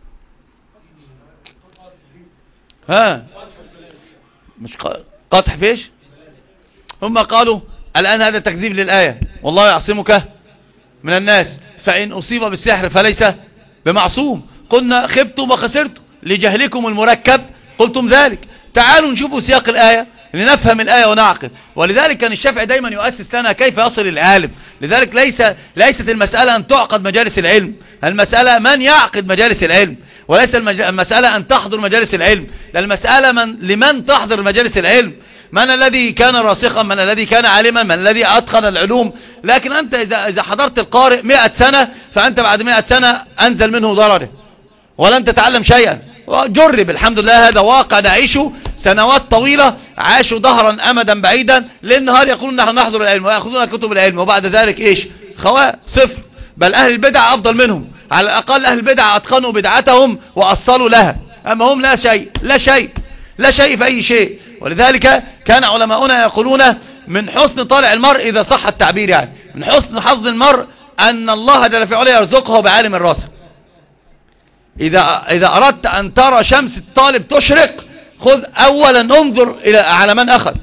[SPEAKER 2] ها مش قطع فيش. هم قالوا الآن هذا تكذيب للآية والله يعصمك من الناس، فإن أصيب بالسحر فليس بمعصوم. قلنا خبتم وخسرتم لجهلكم المركب قلتم ذلك. تعالوا نشوفوا سياق الآية لنفهم الآية ونعقل. ولذلك كان الشافعي دايما يؤسس لنا كيف يصل العالم. لذلك ليس ليست المسألة أن تعقد مجالس العلم، المسألة من يعقد مجالس العلم، وليس المسألة أن تحضر مجالس العلم. المسألة من لمن تحضر مجالس العلم، من الذي كان راسخا، من الذي كان عالما، من الذي أتقن العلوم. لكن أنت إذا, إذا حضرت القارئ مئة سنة فأنت بعد مئة سنة أنزل منه ضرره ولم تتعلم شيئا. جرب، الحمد لله هذا واقع نعيشه. سنوات طويلة عاشوا ظهرا أمدا بعيدا، للنهار يقولون نحن نحضر العلم ويأخذون كتب العلم، وبعد ذلك إيش؟ خواء صفر. بل أهل البدع أفضل منهم، على الأقل أهل البدع أتقنوا بدعتهم وأصلوا لها، أما هم لا شيء لا شيء لا شيء في أي شيء. ولذلك كان علماؤنا يقولون من حسن طالع المرء إذا صح التعبير يعني من حسن حظ المرء أن الله جل في علاه يرزقه بعالم الراسخ. إذا, إذا أردت أن ترى شمس الطالب تشرق خذ أولا انظر إلى على من أخذ،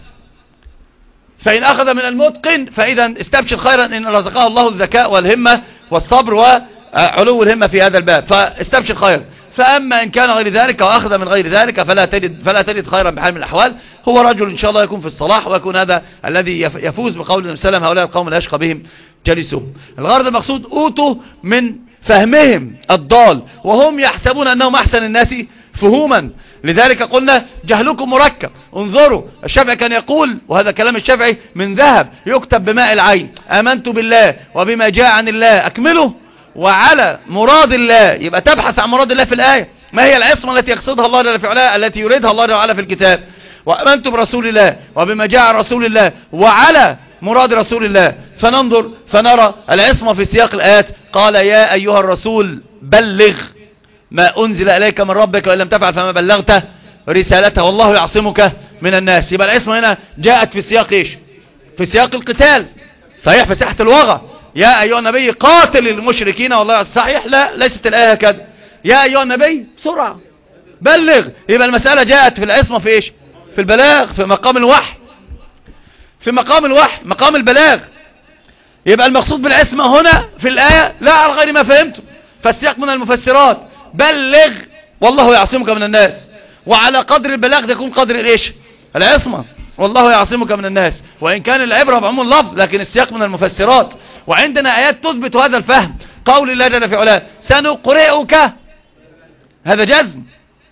[SPEAKER 2] فإن أخذ من المتقن فإذا استبشر خيرا إن رزقه الله الذكاء والهمة والصبر وعلو الهمة في هذا الباب، فاستبشر خيرا. فأما إن كان غير ذلك وأخذ من غير ذلك فلا تجد, فلا تجد خيرا بحال من الأحوال. هو رجل إن شاء الله يكون في الصلاح ويكون هذا الذي يفوز بقول النبي صلى الله عليه وسلم هؤلاء القوم لا يشقى بهم جلسهم. الغرض المقصود أوتوا من فهمهم الضال وهم يحسبون أنهم أحسن الناس فهوما. لذلك قلنا جهلكم مركب. انظروا الشافعي كان يقول، وهذا كلام الشافعي، من ذهب يكتب بماء العين آمنت بالله وبما جاء عن الله أكمله وعلى مراد الله. يبقى تبحث عن مراد الله في الآية، ما هي العصمة التي يقصدها الله جل في علاه التي يريدها الله جل وعلا في الكتاب. وآمنت برسول الله وبما جاء عن رسول الله وعلى مراد رسول الله، فننظر فنرى العصمة في سياق الآيات. قال يا أيها الرسول بلغ ما أنزل إليك من ربك وإن لم تفعل فما بلغت رسالته والله يعصمك من الناس. يبقى العصمة هنا جاءت في سياق إيش؟ في سياق القتال، صحيح، في ساحة الوغى. يا أيها النبي قاتل المشركين والله صحيح، لا ليست الآية هكذا. يا أيها النبي بسرعة بلغ. يبقى المسألة جاءت في العصمة في إيش؟ في البلاغ، في مقام الوحي، في مقام الوحي، مقام البلاغ. يبقى المقصود بالعصمة هنا في الآية لا على غير ما فهمته، فالسياق من المفسرات بلغ والله يعصمك من الناس، وعلى قدر البلاغ تكون قدر الإيش؟ العصمة، والله يعصمك من الناس. وإن كان العبرة بعموم اللفظ لكن السياق من المفسرات. وعندنا آيات تثبت هذا الفهم. قول الله جل في علاه سنقرئك، هذا جزم،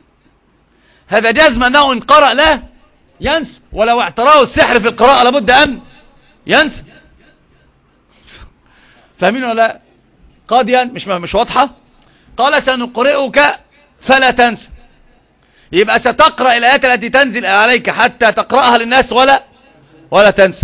[SPEAKER 2] هذا جزم أنه إن قرأ لا ينسى، ولو اعتراه السحر في القراءة لابد أن ينسى. فاهمين ولا لا؟ قد ين... مش مش واضحة. قال سنقرئك فلا تنسى، يبقى ستقرأ الآيات التي تنزل عليك حتى تقرأها للناس ولا ولا تنسى.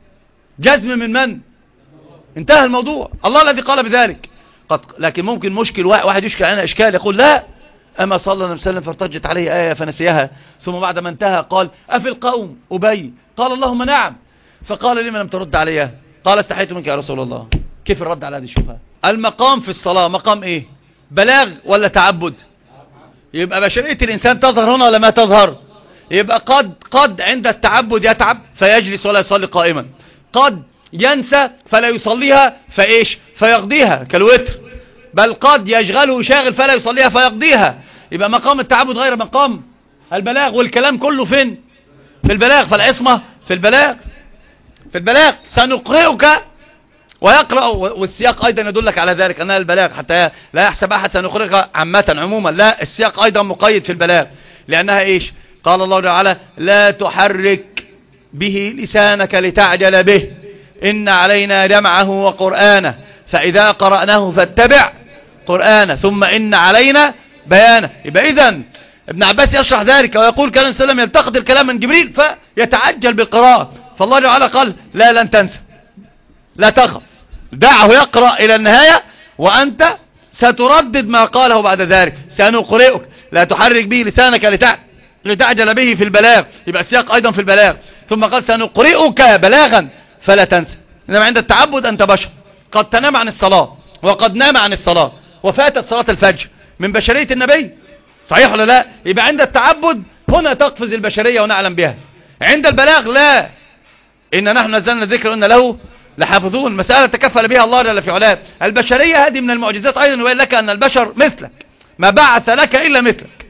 [SPEAKER 2] جزم من من؟ انتهى الموضوع، الله الذي قال بذلك. قد لكن ممكن مشكل واحد يشكل علينا إشكال يقول لا أما صلى الله عليه وسلم فارتجت عليه آية فنسيها، ثم بعد ما انتهى قال أفي القوم أبي، قال اللهم نعم، فقال لما لم ترد عليها؟ قال استحيت منك يا رسول الله. كيف الرد على هذه الشبهة؟ المقام في الصلاة مقام ايه؟ بلاغ ولا تعبد؟ يبقى بشرية الإنسان تظهر هنا ولا ما تظهر؟ يبقى قد قد عند التعبد يتعب فيجلس ولا يصلي قائما، قد ينسى فلا يصليها فايش؟ فيقضيها كالوتر، بل قد يشغله شاغل فلا يصليها فيقضيها. يبقى مقام التعبد غير مقام البلاغ، والكلام كله فين؟ في البلاغ. فالعصمة في البلاغ، في البلاغ. سنقرئك ويقرأ، والسياق أيضا يدلك على ذلك أنها البلاغ، حتى لا يحسب أحد سنقرئك عامة عموما، لا، السياق أيضا مقيد في البلاغ لأنها إيش؟ قال الله تعالى لا تحرك به لسانك لتعجل به إن علينا جمعه وقرآنه فإذا قرأناه فاتبع قرآنه ثم إن علينا بيانه. يبقى إذن ابن عباس يشرح ذلك ويقول كان السلام يلتقط الكلام من جبريل فيتعجل بالقراءة، فالله تعالى قال لا لن تنسى، لا تخف، دعه يقرأ إلى النهاية وأنت ستردد ما قاله بعد ذلك. سنقرئك لا تحرك به لسانك لتع... لتعجل به في البلاغ. يبقى السياق أيضا في البلاغ. ثم قال سنقرئك بلاغا فلا تنسى. إنما عند التعبد أنت بشر، قد تنام عن الصلاة وقد نام عن الصلاة وفاتت صلاة الفجر من بشرية النبي، صحيح ولا لا؟ يبقى عند التعبد هنا تقفز البشرية ونعلم بها. عند البلاغ لا، إن نحن نزلنا الذكر وإن له لحافظون، مسألة تكفل بها الله جل في علاه. البشرية هذه من المعجزات أيضا، ويقول لك أن البشر مثلك ما بعث لك إلا مثلك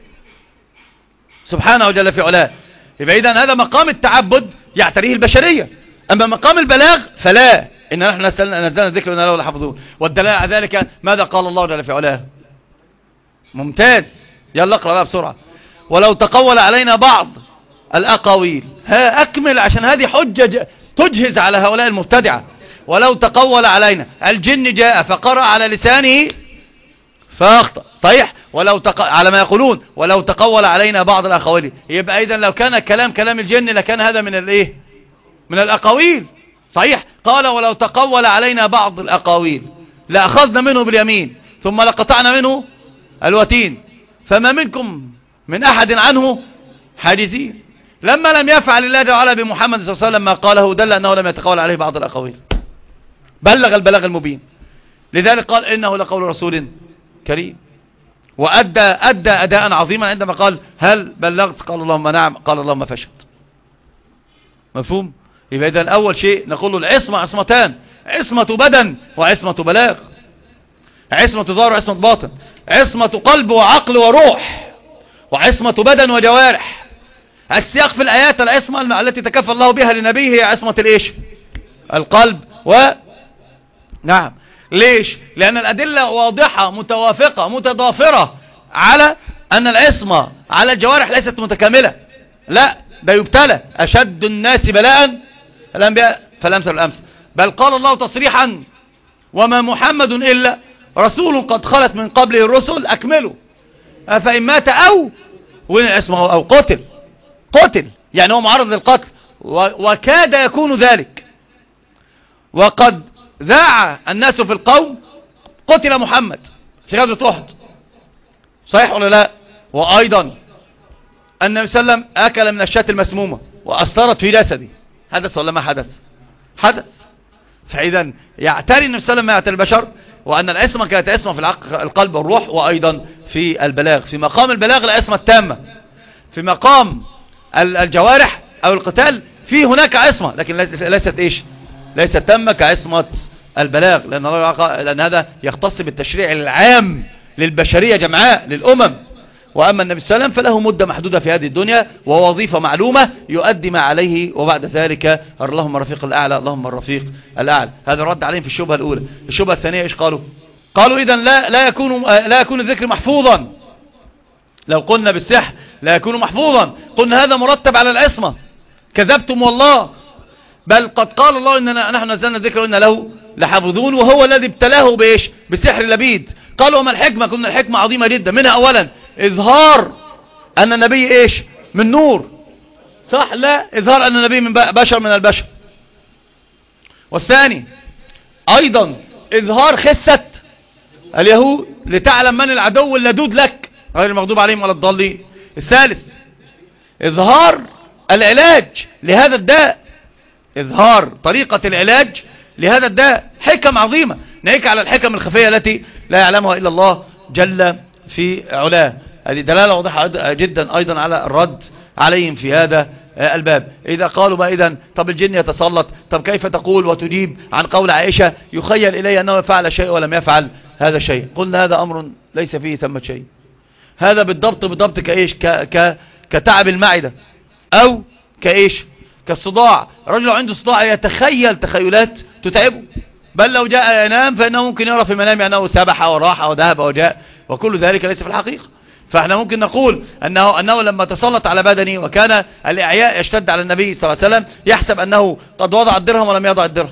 [SPEAKER 2] سبحانه جل في علاه. يبقى إذن هذا مقام التعبد يعتريه البشرية، أما مقام البلاغ فلا، إن نحن نزلنا الذكر وإن له لحافظون. والدلالة على ذلك ماذا قال الله جل في علاه؟ ممتاز، يلا اقرأ بقى بسرعة. ولو تقول علينا بعض الأقاويل، ها أكمل عشان هذه حجة تجهز على هؤلاء المبتدعة. ولو تقول علينا، الجن جاء فقرأ على لسانه فأخطأ، صحيح، ولو تق... على ما يقولون ولو تقول علينا بعض الأقاويل. يبقى إذن لو كان كلام كلام الجن لكان هذا من الإيه؟ من الأقاويل، صحيح. قال ولو تقول علينا بعض الأقاويل لأخذنا منه باليمين ثم لقطعنا منه الوتين فما منكم من أحد عنه حاجزين. لما لم يفعل الله جل وعلا بمحمد صلى الله عليه وسلم ما قاله دل أنه لم يتقول عليه بعض الأقاويل، بلغ البلاغ المبين. لذلك قال إنه لقول رسول كريم، وأدى أدى أداء عظيما عندما قال هل بلغت؟ قال اللهم نعم، قال اللهم فاشهد. مفهوم؟ يبقى إذن أول شيء نقول له العصمة عصمتان، عصمة بدن وعصمة بلاغ، عصمة ظاهر وعصمة باطن، عصمة قلب وعقل وروح، وعصمة بدن وجوارح. السياق في الآيات العصمة التي تكفل الله بها لنبيه هي عصمة الإيش؟ القلب و نعم. ليش؟ لأن الأدلة واضحة متوافقة متضافرة على أن العصمة على الجوارح ليست متكاملة، لا، ده يبتلى. أشد الناس بلاء الأنبياء فالأمثل الأمثل. بل قال الله تصريحا وما محمد إلا رسول قد خلت من قبله الرسل أكملوا فإن مات أو وين اسمه أو قتل قتل يعني هو معرض للقتل، وكاد يكون ذلك. وقد ذاع الناس في القوم قتل محمد في غزوة أحد، صحيح ولا لا؟ وأيضا النبي صلى الله عليه وسلم أكل من الشاة المسمومة وأثرت في جسده، حدث ولا ما حدث؟ حدث. فإذا يعتري النبي صلى الله عليه وسلم ما يعتري البشر، وأن العصمة كانت عصمة في القلب والروح، وأيضا في البلاغ. في مقام البلاغ العصمة التامة، في مقام الجوارح أو القتال في هناك عصمة، لكن ليست إيش؟ ليست تامة كعصمة البلاغ، لأن, لأن هذا يختص بالتشريع العام للبشرية جمعاء للأمم. وأما النبي صلى الله عليه وسلم فله مدة محدودة في هذه الدنيا ووظيفة معلومة يؤدي ما عليه، وبعد ذلك اللهم الرفيق الأعلى اللهم الرفيق الأعلى. هذا رد عليهم في الشبهة الأولى. الشبهة الثانية إيش قالوا؟ قالوا إذن لا, لا, يكون لا يكون الذكر محفوظا، لو قلنا بالسحر لا يكون محفوظا قلنا هذا مرتب على العصمة. كذبتم والله، بل قد قال الله إننا نحن نزلنا الذكر وإنا له لحافظون، وهو الذي ابتلاه بإيش؟ بالسحر اللبيد. قالوا وما الحكمة؟ قلنا الحكمة عظيمة جدا، منها أولا إظهار أن النبي إيش؟ من نور، صح؟ لا، إظهار أن النبي من بشر من البشر. والثاني أيضا إظهار خسة اليهود لتعلم من العدو اللدود لك غير المغضوب عليهم ولا الضالين. الثالث إظهار العلاج لهذا الداء، إظهار طريقة العلاج لهذا الداء. حكم عظيمة، ناهيك على الحكم الخفية التي لا يعلمها إلا الله جل في علاه. هذه دلالة واضحة جدا أيضا على الرد عليهم في هذا الباب. إذا قالوا بقى إذن طب الجن يتسلط، طب كيف تقول وتجيب عن قول عائشة يخيل إلي أنه فعل شيء ولم يفعل هذا الشيء؟ قلنا هذا أمر ليس فيه ثمة شيء. هذا بالضبط بالضبط كإيش؟ ك ك كتعب المعدة أو كإيش؟ كالصداع. رجل عنده صداع يتخيل تخيلات تتعبه، بل لو جاء ينام فإنه ممكن يرى في منامه أنه سبح وراح وذهب وجاء، وكل ذلك ليس في الحقيقة. فاحنا ممكن نقول أنه, أنه لما تسلط على بدني وكان الإعياء يشتد على النبي صلى الله عليه وسلم يحسب أنه قد وضع الدرهم ولم يضع الدرهم.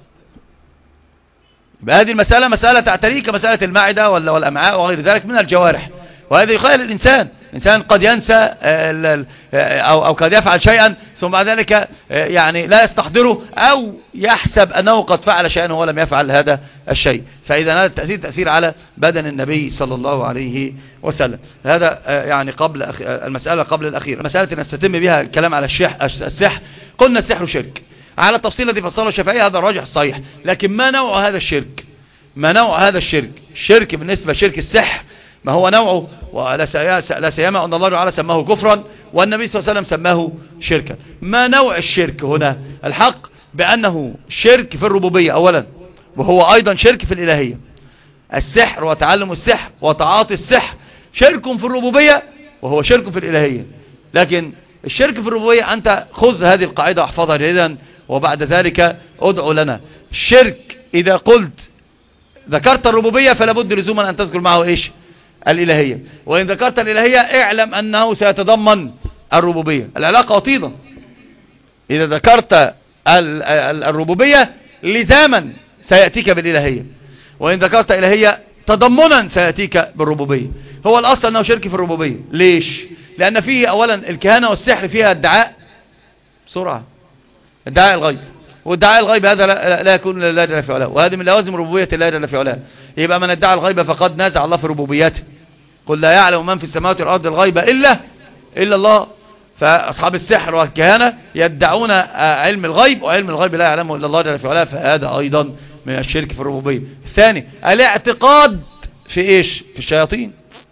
[SPEAKER 2] هذه المسألة مسألة تعتري كمسألة المعدة والأمعاء وغير ذلك من الجوارح، وهذا يخيل الإنسان. الإنسان قد ينسى أو, أو قد يفعل شيئا ثم بعد ذلك يعني لا يستحضره أو يحسب أنه قد فعل شيئا وهو لم يفعل هذا الشيء. فإذا هذا التأثير تأثير على بدن النبي صلى الله عليه وسلم. هذا يعني قبل المسألة قبل الأخيرة، مسألة نستتم بها الكلام على السحر. قلنا السحر شرك على التفصيل الذي فصله الشافعي، هذا الراجح الصحيح. لكن ما نوع هذا الشرك؟ ما نوع هذا الشرك؟ الشرك بالنسبة شرك السحر ما هو نوعه؟ ولا سيما أن الله تعالى سماه كفرا والنبي صلى الله عليه وسلم سماه شركا. ما نوع الشرك هنا؟ الحق بأنه شرك في الربوبية أولا، وهو أيضا شرك في الإلهية. السحر وتعلم السحر وتعاطي السحر شرك في الربوبية وهو شرك في الإلهية. لكن الشرك في الربوبية أنت خذ هذه القاعدة واحفظها جيدا، وبعد ذلك ادعو لنا. الشرك إذا قلت ذكرت الربوبية فلا بد لزوما أن تذكر معه إيش؟ الإلهية. وإن ذكرت الإلهية اعلم أنه سيتضمن الربوبية. العلاقة وطيدة. إذا ذكرت الربوبية لزاما سيأتيك بالإلهية، وإن ذكرت إلهية تضمنا سيأتيك بالربوبية. هو الأصل أنه شرك في الربوبية. ليش؟ لأن فيه أولا الكهانة والسحر فيها ادعاء بسرعة، ادعاء الغيب، وادعاء الغيب هذا لا, لا يكون لله جل في علاه، وهذه من لوازم ربوبية الله جل في علاه. يبقى من ادعى الغيب فقد نازع الله في ربوبيته. قل لا يعلم من في السماوات والأرض الغيب إلا إلا الله. فأصحاب السحر والكهانة يدعون علم الغيب، وعلم الغيب لا يعلمه إلا الله جل في علاه، فهذا أيضا من الشرك في الربوبية. الثاني الاعتقاد في إيش؟ في الشياطين،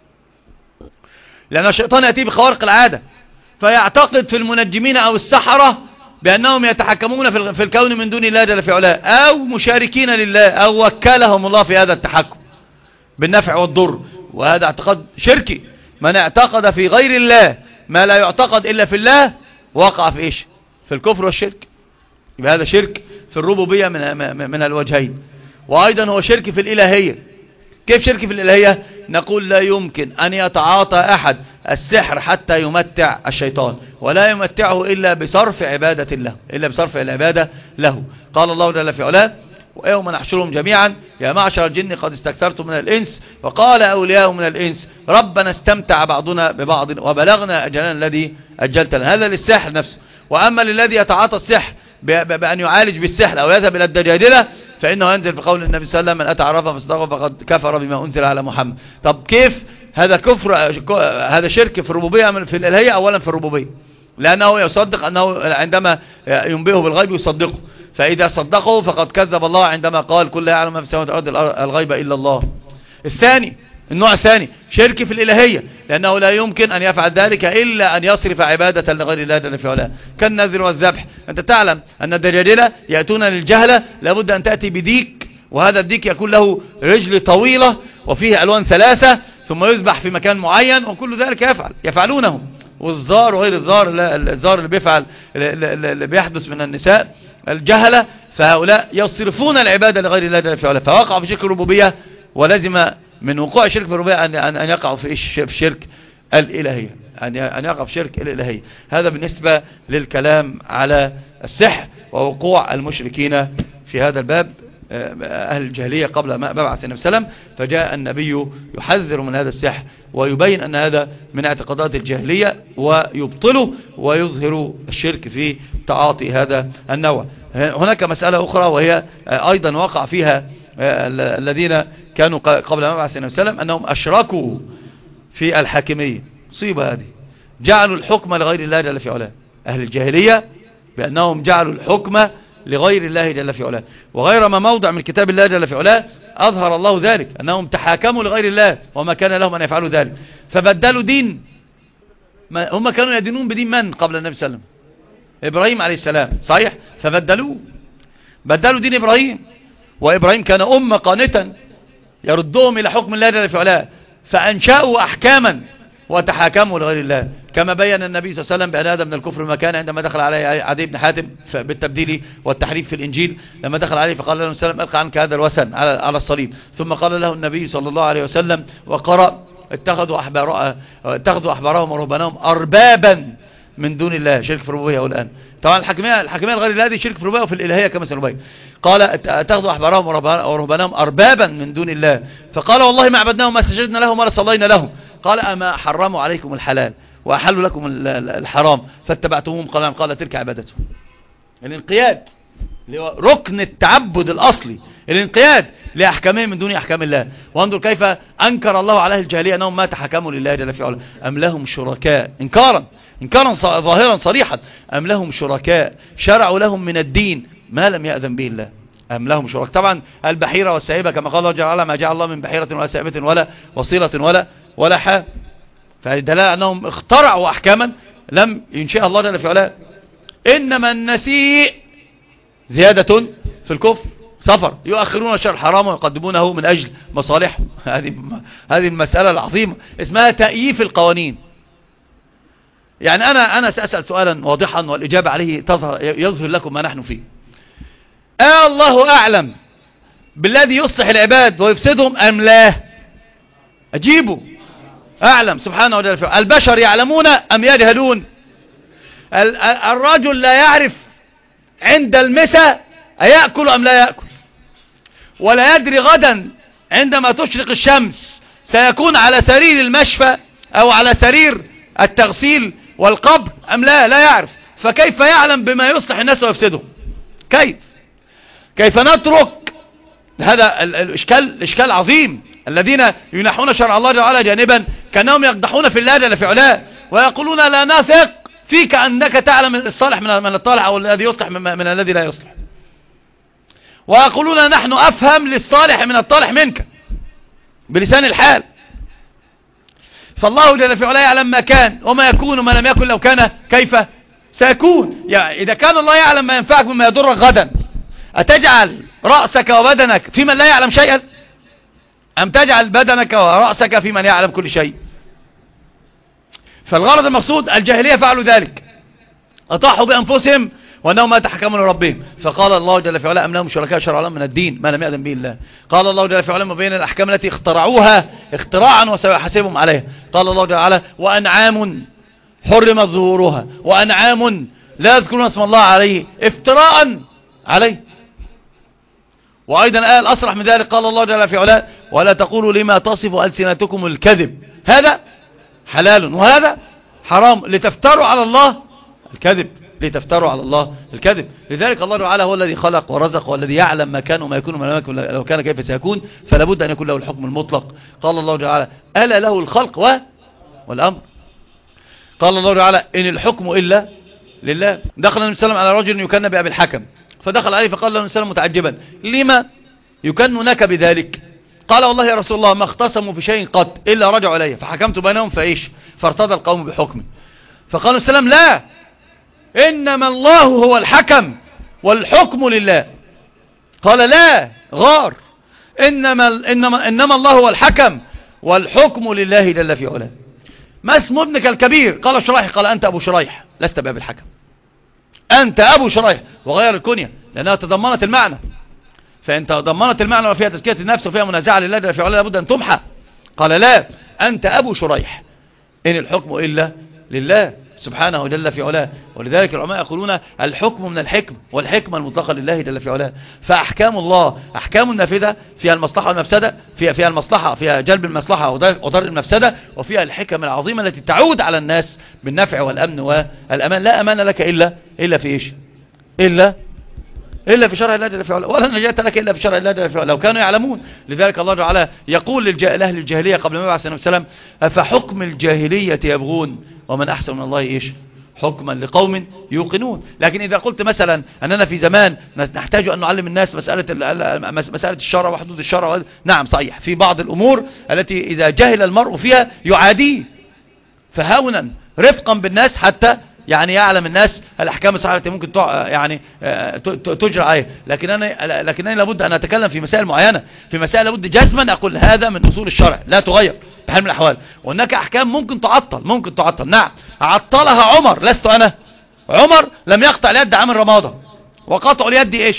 [SPEAKER 2] لأن الشيطان يأتي بخوارق العادة، فيعتقد في المنجمين أو السحرة بأنهم يتحكمون في الكون من دون الله جل في علاه، أو مشاركين لله، أو وكلهم الله في هذا التحكم بالنفع والضر، وهذا اعتقاد شركي. من اعتقد في غير الله ما لا يعتقد إلا في الله وقع في إيش؟ في الكفر والشرك. يبقى هذا شرك في الربوبية من, من الوجهين. وأيضا هو شرك في الإلهية. كيف شرك في الإلهية؟ نقول لا يمكن أن يتعاطى أحد السحر حتى يمتع الشيطان، ولا يمتعه إلا بصرف عبادة له، إلا بصرف العبادة له. قال الله جل في علاه: ويوم نحشرهم جميعا يا معشر الجن قد استكثرتم من الإنس وقال أولياء من الإنس ربنا استمتع بعضنا ببعض وبلغنا أجلنا الذي أجلت لنا. هذا للسحر نفسه. وأما للذي يتعاطى السحر بأن يعالج بالسحر أو يذهب إلى الدجاجلة فإنه ينزل في قول النبي صلى الله عليه وسلم: من أتى عرفا فاصدقه فقد كفر بما أنزل على محمد. طب كيف هذا كفر؟ هذا شرك في الربوبية في الإلهية. أولا في الربوبية لأنه يصدق أنه عندما ينبئه بالغيب يصدقه، فإذا صدقه فقد كذب الله عندما قال: كل يعلم ما في السماوات والأرض الغيب إلا الله. الثاني، النوع الثاني شرك في الإلهية، لأنه لا يمكن أن يفعل ذلك إلا أن يصرف عبادة لغير الله جل في علاه، كالنذر والذبح. أنت تعلم أن الدجاجلة يأتون للجهلة لابد أن تأتي بديك، وهذا الديك يكون له رجل طويلة وفيه ألوان ثلاثة، ثم يذبح في مكان معين، وكل ذلك يفعل يفعلونه. والزار وغير الزار، الزار اللي بيفعل اللي بيحدث من النساء الجهلة، فهؤلاء يصرفون العبادة لغير الله جل في علاه، فوقعوا في شرك الربوبية. ولازم من وقوع شرك في الربوبية أن أن يقعوا في في شرك الإلهية، أن أن يقع في شرك الإلهية. هذا بالنسبة للكلام على السحر ووقوع المشركين في هذا الباب، أهل الجاهلية قبل ما بعث النبي صلى الله عليه وسلم. فجاء النبي يحذر من هذا السحر ويبين أن هذا من اعتقادات الجاهلية ويبطله ويظهر الشرك في تعاطي هذا النوع. هناك مسألة أخرى وهي أيضا وقع فيها الذين كانوا قبل ما بعث النبي صلى الله عليه وسلم، أنهم أشركوا في الحاكمية. مصيبة هذه، جعلوا الحكم لغير الله جل في علاه. أهل الجاهلية بأنهم جعلوا الحكم لغير الله جل في علاه، وغير ما موضع من كتاب الله جل في علاه أظهر الله ذلك، أنهم تحاكموا لغير الله وما كان لهم أن يفعلوا ذلك، فبدلوا دين. هم كانوا يدينون بدين من قبل النبي صلى الله عليه وسلم؟ إبراهيم عليه السلام، صحيح؟ فبدلوه، بدلوا دين إبراهيم، وإبراهيم كان أمة قانتا يردهم إلى حكم الله جل في علاه، فأنشأوا أحكاما وتحاكموا لغير الله، كما بين النبي صلى الله عليه وسلم بأن هذا من الكفر ما كان عندما دخل عليه عدي بن حاتم بالتبديل والتحريف في الإنجيل. لما دخل عليه فقال له السلام: ألقى عنك هذا الوثن على الصليب. ثم قال له النبي صلى الله عليه وسلم وقرأ: اتخذوا أحبار اتخذوا أحبارهم ورهبانهم أربابا من دون الله. شرك في الربوبية الآن. طبعا الحكمية الحكمية الغير الله دي شرك في الربوبية وفي الإلهية كما سنبين. قال: اتخذوا أحبارهم ورهبانهم أربابا من دون الله. فقال: والله ما عبدناهم ما سجدنا لهم ولا صلينا لهم. قال: أما حرموا عليكم الحلال وأحلوا لكم الحرام فاتبعتموهم؟ قال: قال: تلك عبادتهم. الانقياد ركن التعبد الأصلي، الانقياد لأحكامهم من دون أحكام الله. وانظر كيف أنكر الله على الجاهلية أنهم ما تحكموا لله جل في علاه. أم لهم شركاء، إنكارا إنكارا ظاهرا صريحا، أم لهم شركاء شرعوا لهم من الدين ما لم يأذن به الله. أم لهم شركاء. طبعا البحيرة والسائبة كما قال الله جل ما جعل الله من بحيرة ولا سائبة ولا وصيلة ولا ولا حاء، فدلالة أنهم اخترعوا أحكاما لم ينشئها الله جل في علاه. إنما النسيء زيادة في الكفر، سفر، يؤخرون الشهر الحرام ويقدمونه من أجل مصالحهم. هذه هذه المسألة العظيمة اسمها تأييف القوانين. يعني أنا أنا سأسأل سؤالا واضحا والإجابة عليه تظهر يظهر لكم ما نحن فيه. آه الله أعلم بالذي يصلح العباد ويفسدهم أم لا؟ أجيبوا. أعلم سبحانه وتعالى. البشر يعلمون أم يجهلون؟ الرجل لا يعرف عند المساء أيأكل أم لا يأكل، ولا يدري غدا عندما تشرق الشمس سيكون على سرير المشفى أو على سرير التغسيل والقبر أم لا، لا يعرف. فكيف يعلم بما يصلح الناس ويفسدهم؟ كيف كيف نترك هذا الإشكال؟ الإشكال عظيم. الذين ينحون شرع الله جل وعلا جانبا كأنهم يقدحون في الله جل في علاه ويقولون لا نثق فيك أنك تعلم الصالح من الطالح أو الذي يصلح من, من الذي لا يصلح. ويقولون نحن أفهم للصالح من الطالح منك بلسان الحال. فالله جل في علاه يعلم ما كان وما يكون وما لم يكن لو كان كيف سيكون. يعني إذا كان الله يعلم ما ينفعك مما يضرك غدا، أتجعل رأسك وبدنك في من لا يعلم شيئا، أم تجعل بدنك ورأسك في من يعلم كل شيء؟ فالغرض المقصود الجاهلية فعلوا ذلك، أطاحوا بأنفسهم وأنهم ما يتحكمون لربهم. فقال الله جل في علاه أم لهم شركاء شرعوا لهم من الدين ما لم يأذن به الله. قال الله جل في علاه مبين الأحكام التي اخترعوها اختراعا وسيحاسبهم عليها. قال الله جل وعلا وأنعام حرمت ظهورها وأنعام لا يذكرون اسم الله عليه افتراء عليه. وأيضا قال أصرح من ذلك قال الله جل في علاه ولا تقولوا لما تصف ألسنتكم الكذب هذا حلال وهذا حرام لتفتروا على الله الكذب لتفتروا على الله الكذب. لذلك الله تعالى هو الذي خلق ورزق والذي يعلم ما كان وما يكون وما لم يكن لو كان كيف سيكون، فلا بد أن يكون له الحكم المطلق. قال الله تعالى ألا له الخلق و... والأمر. قال الله تعالى إن الحكم إلا لله. دخل النبي صلى الله عليه وسلم على رجل يكن بأبي الحكم فدخل عليه فقال له النبي صلى الله عليه وسلم متعجبا لما يكنونك بذلك؟ قال والله يا رسول الله ما اختصموا في شيء قط إلا رجعوا إليه فحكمت بينهم فإيش فارتضى القوم بحكمه. فقال النبي صلى الله عليه وسلم لا إنما الله هو الحكم والحكم لله. قال لا غار إنما, إنما, إنما الله هو الحكم والحكم لله جل في علاه. ما اسم ابنك الكبير؟ قال شريح. قال أنت أبو شريح لست بأبي الحكم، أنت أبو شريح، وغير الكنية لأنها تضمنت المعنى. فإن تضمنت المعنى وفيها تزكية النفس وفيها منازعة لله جل في علاه لابد أن تمحى. قال لا أنت أبو شريح إن الحكم إلا لله سبحانه جل في علاه. ولذلك العلماء يقولون الحكم من الحكم والحكمة المطلقة لله جل في علاه. فأحكام الله أحكام النافذة فيها المصلحة والمفسدة، فيها فيها المصلحة فيها جلب المصلحة وضرر المفسدة، وفيها الحكم العظيمة التي تعود على الناس بالنفع والأمن والأمان. لا أمان لك إلا إلا في إيش إلا إلا في شرع الله جل في علاه، ولا نجاة لك إلا في شرع الله جل في علاه لو كانوا يعلمون. لذلك الله تعالى يقول لأهل الجاهلية قبل ما يبعث النبي صلى الله عليه وسلم أفحكم الجاهلية يبغون ومن أحسن من الله إيش حكما لقوم يوقنون. لكن إذا قلت مثلا أننا في زمان نحتاج أن نعلم الناس مسألة مسألة الشرع وحدود الشرع، نعم صحيح في بعض الأمور التي إذا جهل المرء فيها يعاديه، فهونا رفقا بالناس حتى يعني يعلم الناس الأحكام الصحيحة التي ممكن يعني تجرى عليه. لكن أنا لكنني لابد أن أتكلم في مسائل معينة، في مسائل لابد جزما أقول هذا من أصول الشرع لا تغير بحال من الأحوال. وهناك أحكام ممكن تعطل ممكن تعطل نعم عطلها عمر لست أنا. عمر لم يقطع اليد عام رمضان، وقطع اليد إيش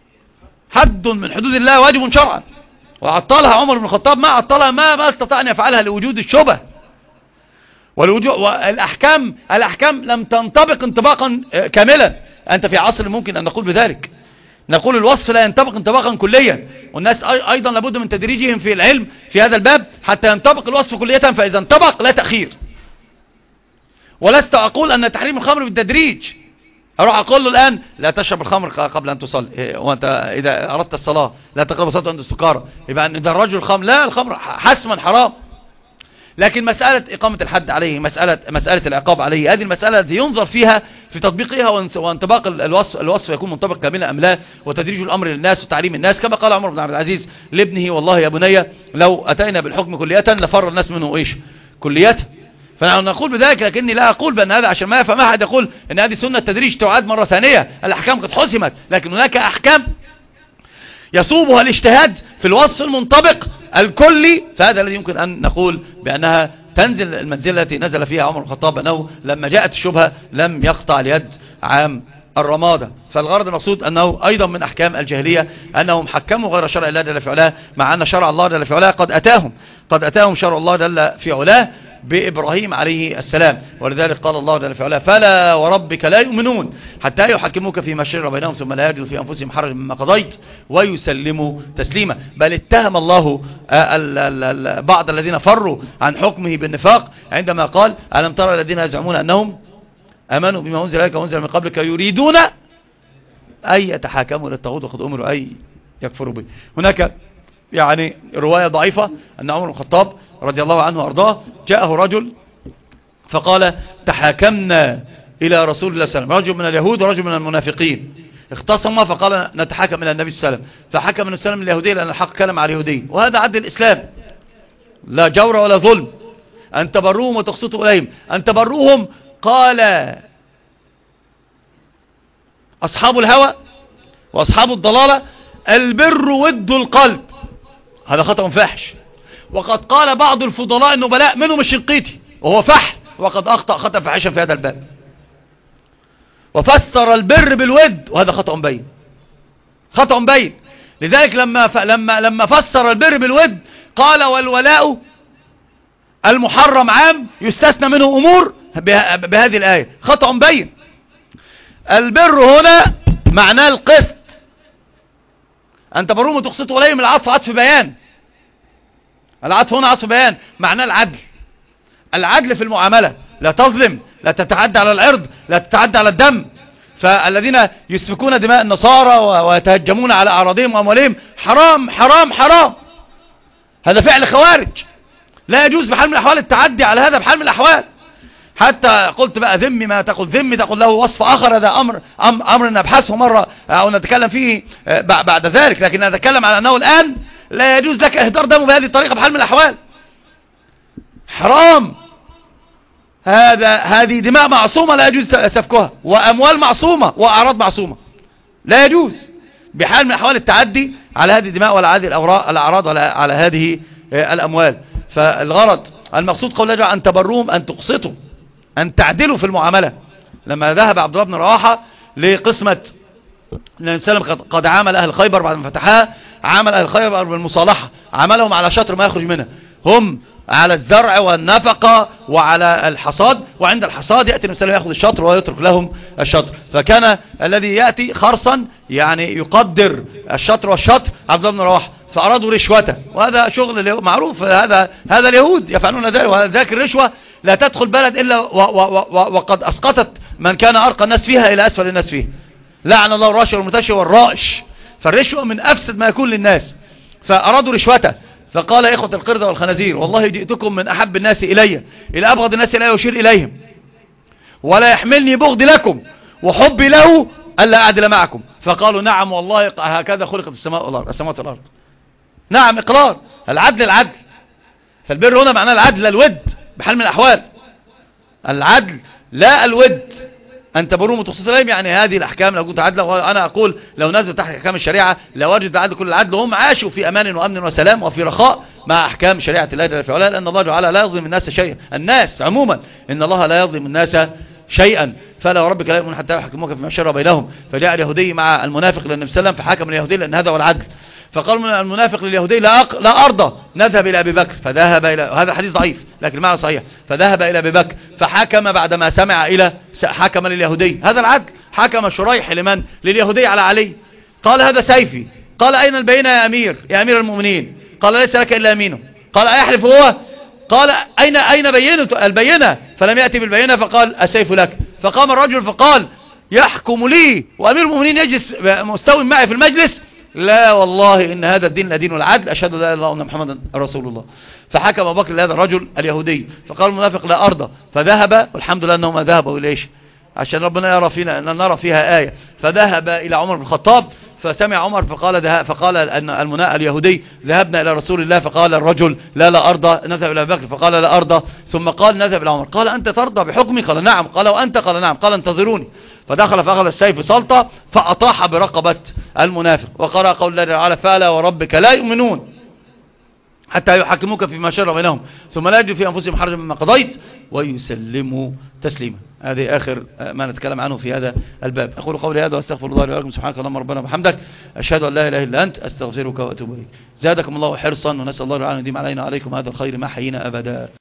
[SPEAKER 2] حد من حدود الله واجب شرعا، وعطلها عمر بن الخطاب ما عطلها ما ما استطاع أن يفعلها لوجود الشبه والوجوه. والأحكام الأحكام لم تنطبق انطباقا كاملا. أنت في عصر ممكن أن نقول بذلك، نقول الوصف لا ينطبق انطباقا كليا، والناس أيضا لابد من تدريجهم في العلم في هذا الباب حتى ينطبق الوصف كلية، فإذا انطبق لا تأخير. ولست أقول أن تحريم الخمر بالتدريج أروح أقول له الآن لا تشرب الخمر قبل أن تصلي، وأنت إذا أردت الصلاة لا تقرب الصلاة وأنت سكارى، يبقى أن إذا الرجل الخمر لا الخمر حسما حرام. لكن مسألة إقامة الحد عليه، مسألة مسألة العقاب عليه، هذه المسألة التي ينظر فيها في تطبيقها وانطباق الوصف الوصف يكون منطبق كاملا أم لا، وتدريج الأمر للناس وتعليم الناس، كما قال عمر بن عبد العزيز لابنه والله يا بني لو أتينا بالحكم كلية لفر الناس منه إيش كلية. فنحن نقول بذلك، لكني لا أقول بأن هذا عشان ما يفهم أحد يقول أن هذه سنة تدريج تعاد مرة ثانية. الأحكام قد حسمت، لكن هناك أحكام يصوبها الاجتهاد في الوصف المنطبق الكلي، فهذا الذي يمكن أن نقول بأنها تنزل المنزلة التي نزل فيها عمر بن الخطاب، أنه لما جاءت الشبهة لم يقطع اليد عام الرمادة. فالغرض المقصود أنه أيضا من أحكام الجاهلية أنهم حكموا غير شرع الله جل في علاه، مع أن شرع الله جل في علاه قد أتاهم قد أتاهم شرع الله جل في علاه بإبراهيم عليه السلام. ولذلك قال الله جل في علاه فلا وربك لا يؤمنون حتى يحكموك فيما شجر بينهم ثم لا يجدوا في أنفسهم حرج مما قضيت ويسلموا تسليما. بل اتهم الله بعض الذين فروا عن حكمه بالنفاق عندما قال ألم ترى الذين يزعمون أنهم أمنوا بما أنزل إليك وأنزل من قبلك يريدون أن يتحاكموا إلى الطاغوت وقد أمروا أن يكفروا به. هناك يعني رواية ضعيفة أن عمر بن الخطاب رضي الله عنه وأرضاه جاءه رجل فقال تحاكمنا إلى رسول الله صلى الله عليه وسلم، رجل من اليهود ورجل من المنافقين اختصم، فقال نتحكم إلى النبي صلى الله عليه وسلم، فحكم النبي صلى الله عليه وسلم اليهودية لأن الحق كلام على اليهودية، وهذا عدل الإسلام، لا جور ولا ظلم، أن تبروهم وتقسطوا إليهم. أن تبروهم قال أصحاب الهوى وأصحاب الضلالة البر ود القلب، هذا خطأ فاحش. وقد قال بعض الفضلاء النبلاء منهم الشنقيطي وهو فحل، وقد أخطأ خطأ فاحشا في هذا الباب، وفسر البر بالود، وهذا خطأ بين، خطأ بين. لذلك لما ف... لما لما فسر البر بالود قال والولاء المحرم عام يستثنى منه أمور به... بهذه الآية، خطأ بين. البر هنا معناه القسط، أن تبروهم وتقسطوا إليهم، العطف عطف بيان، العطف هنا عطف بيان، معناه العدل، العدل في المعاملة، لا تظلم، لا تتعدى على العرض، لا تتعدى على الدم. فالذين يسفكون دماء النصارى ويتهجمون على أعراضهم وأموالهم حرام حرام حرام، هذا فعل خوارج، لا يجوز بحال من الأحوال التعدي على هذا بحال من الأحوال. حتى قلت بقى ذمي، ما تقول ذمي تقول له وصف آخر، هذا أمر أمر نبحثه مرة أو نتكلم فيه بعد ذلك، لكن نتكلم على أنه الآن لا يجوز لك إهدار دمه بهذه الطريقة بحال من الأحوال، حرام. هذا هذه دماء معصومة لا يجوز سفكها، وأموال معصومة وأعراض معصومة، لا يجوز بحال من أحوال التعدي على هذه الدماء ولا هذه الأعراض ولا على هذه الأموال. فالغرض المقصود قول الله أن تبروهم، أن تقسطوا، أن تعدلوا في المعاملة. لما ذهب عبد الله بن رواحة لقسمة النبي صلى الله عليه وسلم، قد عامل أهل خيبر بعد ما فتحها، عامل أهل خيبر بالمصالحة، عملهم على شطر ما يخرج منها، هم على الزرع والنفقة وعلى الحصاد، وعند الحصاد يأتي النبي صلى الله عليه وسلم يأخذ الشطر ويترك لهم الشطر. فكان الذي يأتي خرصا يعني يقدر الشطر والشطر عبد الله بن رواحة، فأرادوا رشوته، وهذا شغل معروف، هذا هذا اليهود يفعلون ذلك. وذلك الرشوة لا تدخل بلد إلا و و و وقد أسقطت من كان أرقى الناس فيها إلى أسفل الناس فيها، لعن الله الراشي والمرتشي والرائش. فالرشوة من أفسد ما يكون للناس، فأرادوا رشوته، فقال يا إخوة القردة والخنازير والله جئتكم من أحب الناس إلي إلى أبغض الناس إلي وأشير إليهم، ولا يحملني بغضي لكم وحبي له ألا أعدل معكم. فقالوا نعم والله هكذا خلقت السماء والأرض، السماوات والأرض. نعم، إقرار، العدل العدل. فالبر هنا معناه العدل لا الود بحال من الأحوال، العدل لا الود. أن تبروهم وتقسطوا إليهم يعني هذه الأحكام لو كنت عدلا، وأنا أقول لو نزل تحت أحكام الشريعة لوجد العدل كل العدل، وهم عاشوا في أمان وأمن وسلام وفي رخاء مع أحكام شريعة الله جل وعلا، لأن الله تعالى لا يظلم الناس شيئا، الناس عموما إن الله لا يظلم الناس شيئا. فلا وربك لا يؤمنون حتى يحكموك فيما شجر بينهم. فجاء اليهودي مع المنافق للنبي صلى الله عليه وسلم فحكم اليهودي لأن هذا هو العدل، فقال المنافق لليهودي لا أق... لا أرضى، نذهب إلى أبي بكر، فذهب إلى، هذا حديث ضعيف لكن المعنى صحيح، فذهب إلى أبي بكر فحكم بعدما سمع إلى حكم لليهودي، هذا العدل. حكم شريح لمن؟ لليهودي على علي، قال هذا سيفي، قال أين البينة يا أمير يا أمير المؤمنين؟ قال ليس لك إلا يمينه، قال أيحلف هو؟ قال أين أين بينة البينة؟ فلم يأتي بالبينة، فقال السيف لك. فقام الرجل فقال يحكم لي وأمير المؤمنين يجلس مستوي معي في المجلس؟ لا والله إن هذا الدين لدين العدل، أشهد لا إله إلا الله وأن محمدا رسول الله. فحكم أبو بكر لهذا الرجل اليهودي، فقال المنافق لا أرضى، فذهب، والحمد لله أنهم ذهبوا إليش عشان ربنا يرى فينا أن نرى فيها آية. فذهب إلى عمر بن الخطاب فسمع عمر فقال ده فقال أن المناء اليهودي ذهبنا إلى رسول الله، فقال الرجل لا لا أرضى، نذهب إلى أبي بكر فقال لا أرضى، ثم قال نذهب إلى عمر، قال أنت ترضى بحكمي؟ قال نعم. قال وأنت؟ قال نعم. قال انتظروني. فدخل فأخذ السيف سلطة فأطاح برقبة المنافق، وقرأ قول الله تعالى فلا وربك لا يؤمنون حتى يحكموك فيما شجر بينهم ثم لا يجدوا في أنفسهم حرجا مما قضيت ويسلموا تسليما. هذه آخر ما نتكلم عنه في هذا الباب. أقول قولي هذا واستغفر الله لي ولكم. سبحانك اللهم ربنا وبحمدك، أشهد أن لا إله إلا أنت، أستغفرك وأتوب إليك. زادكم الله حرصا، ونسأل الله تعالى أن يديم علينا وعليكم هذا الخير ما حيينا أبدا.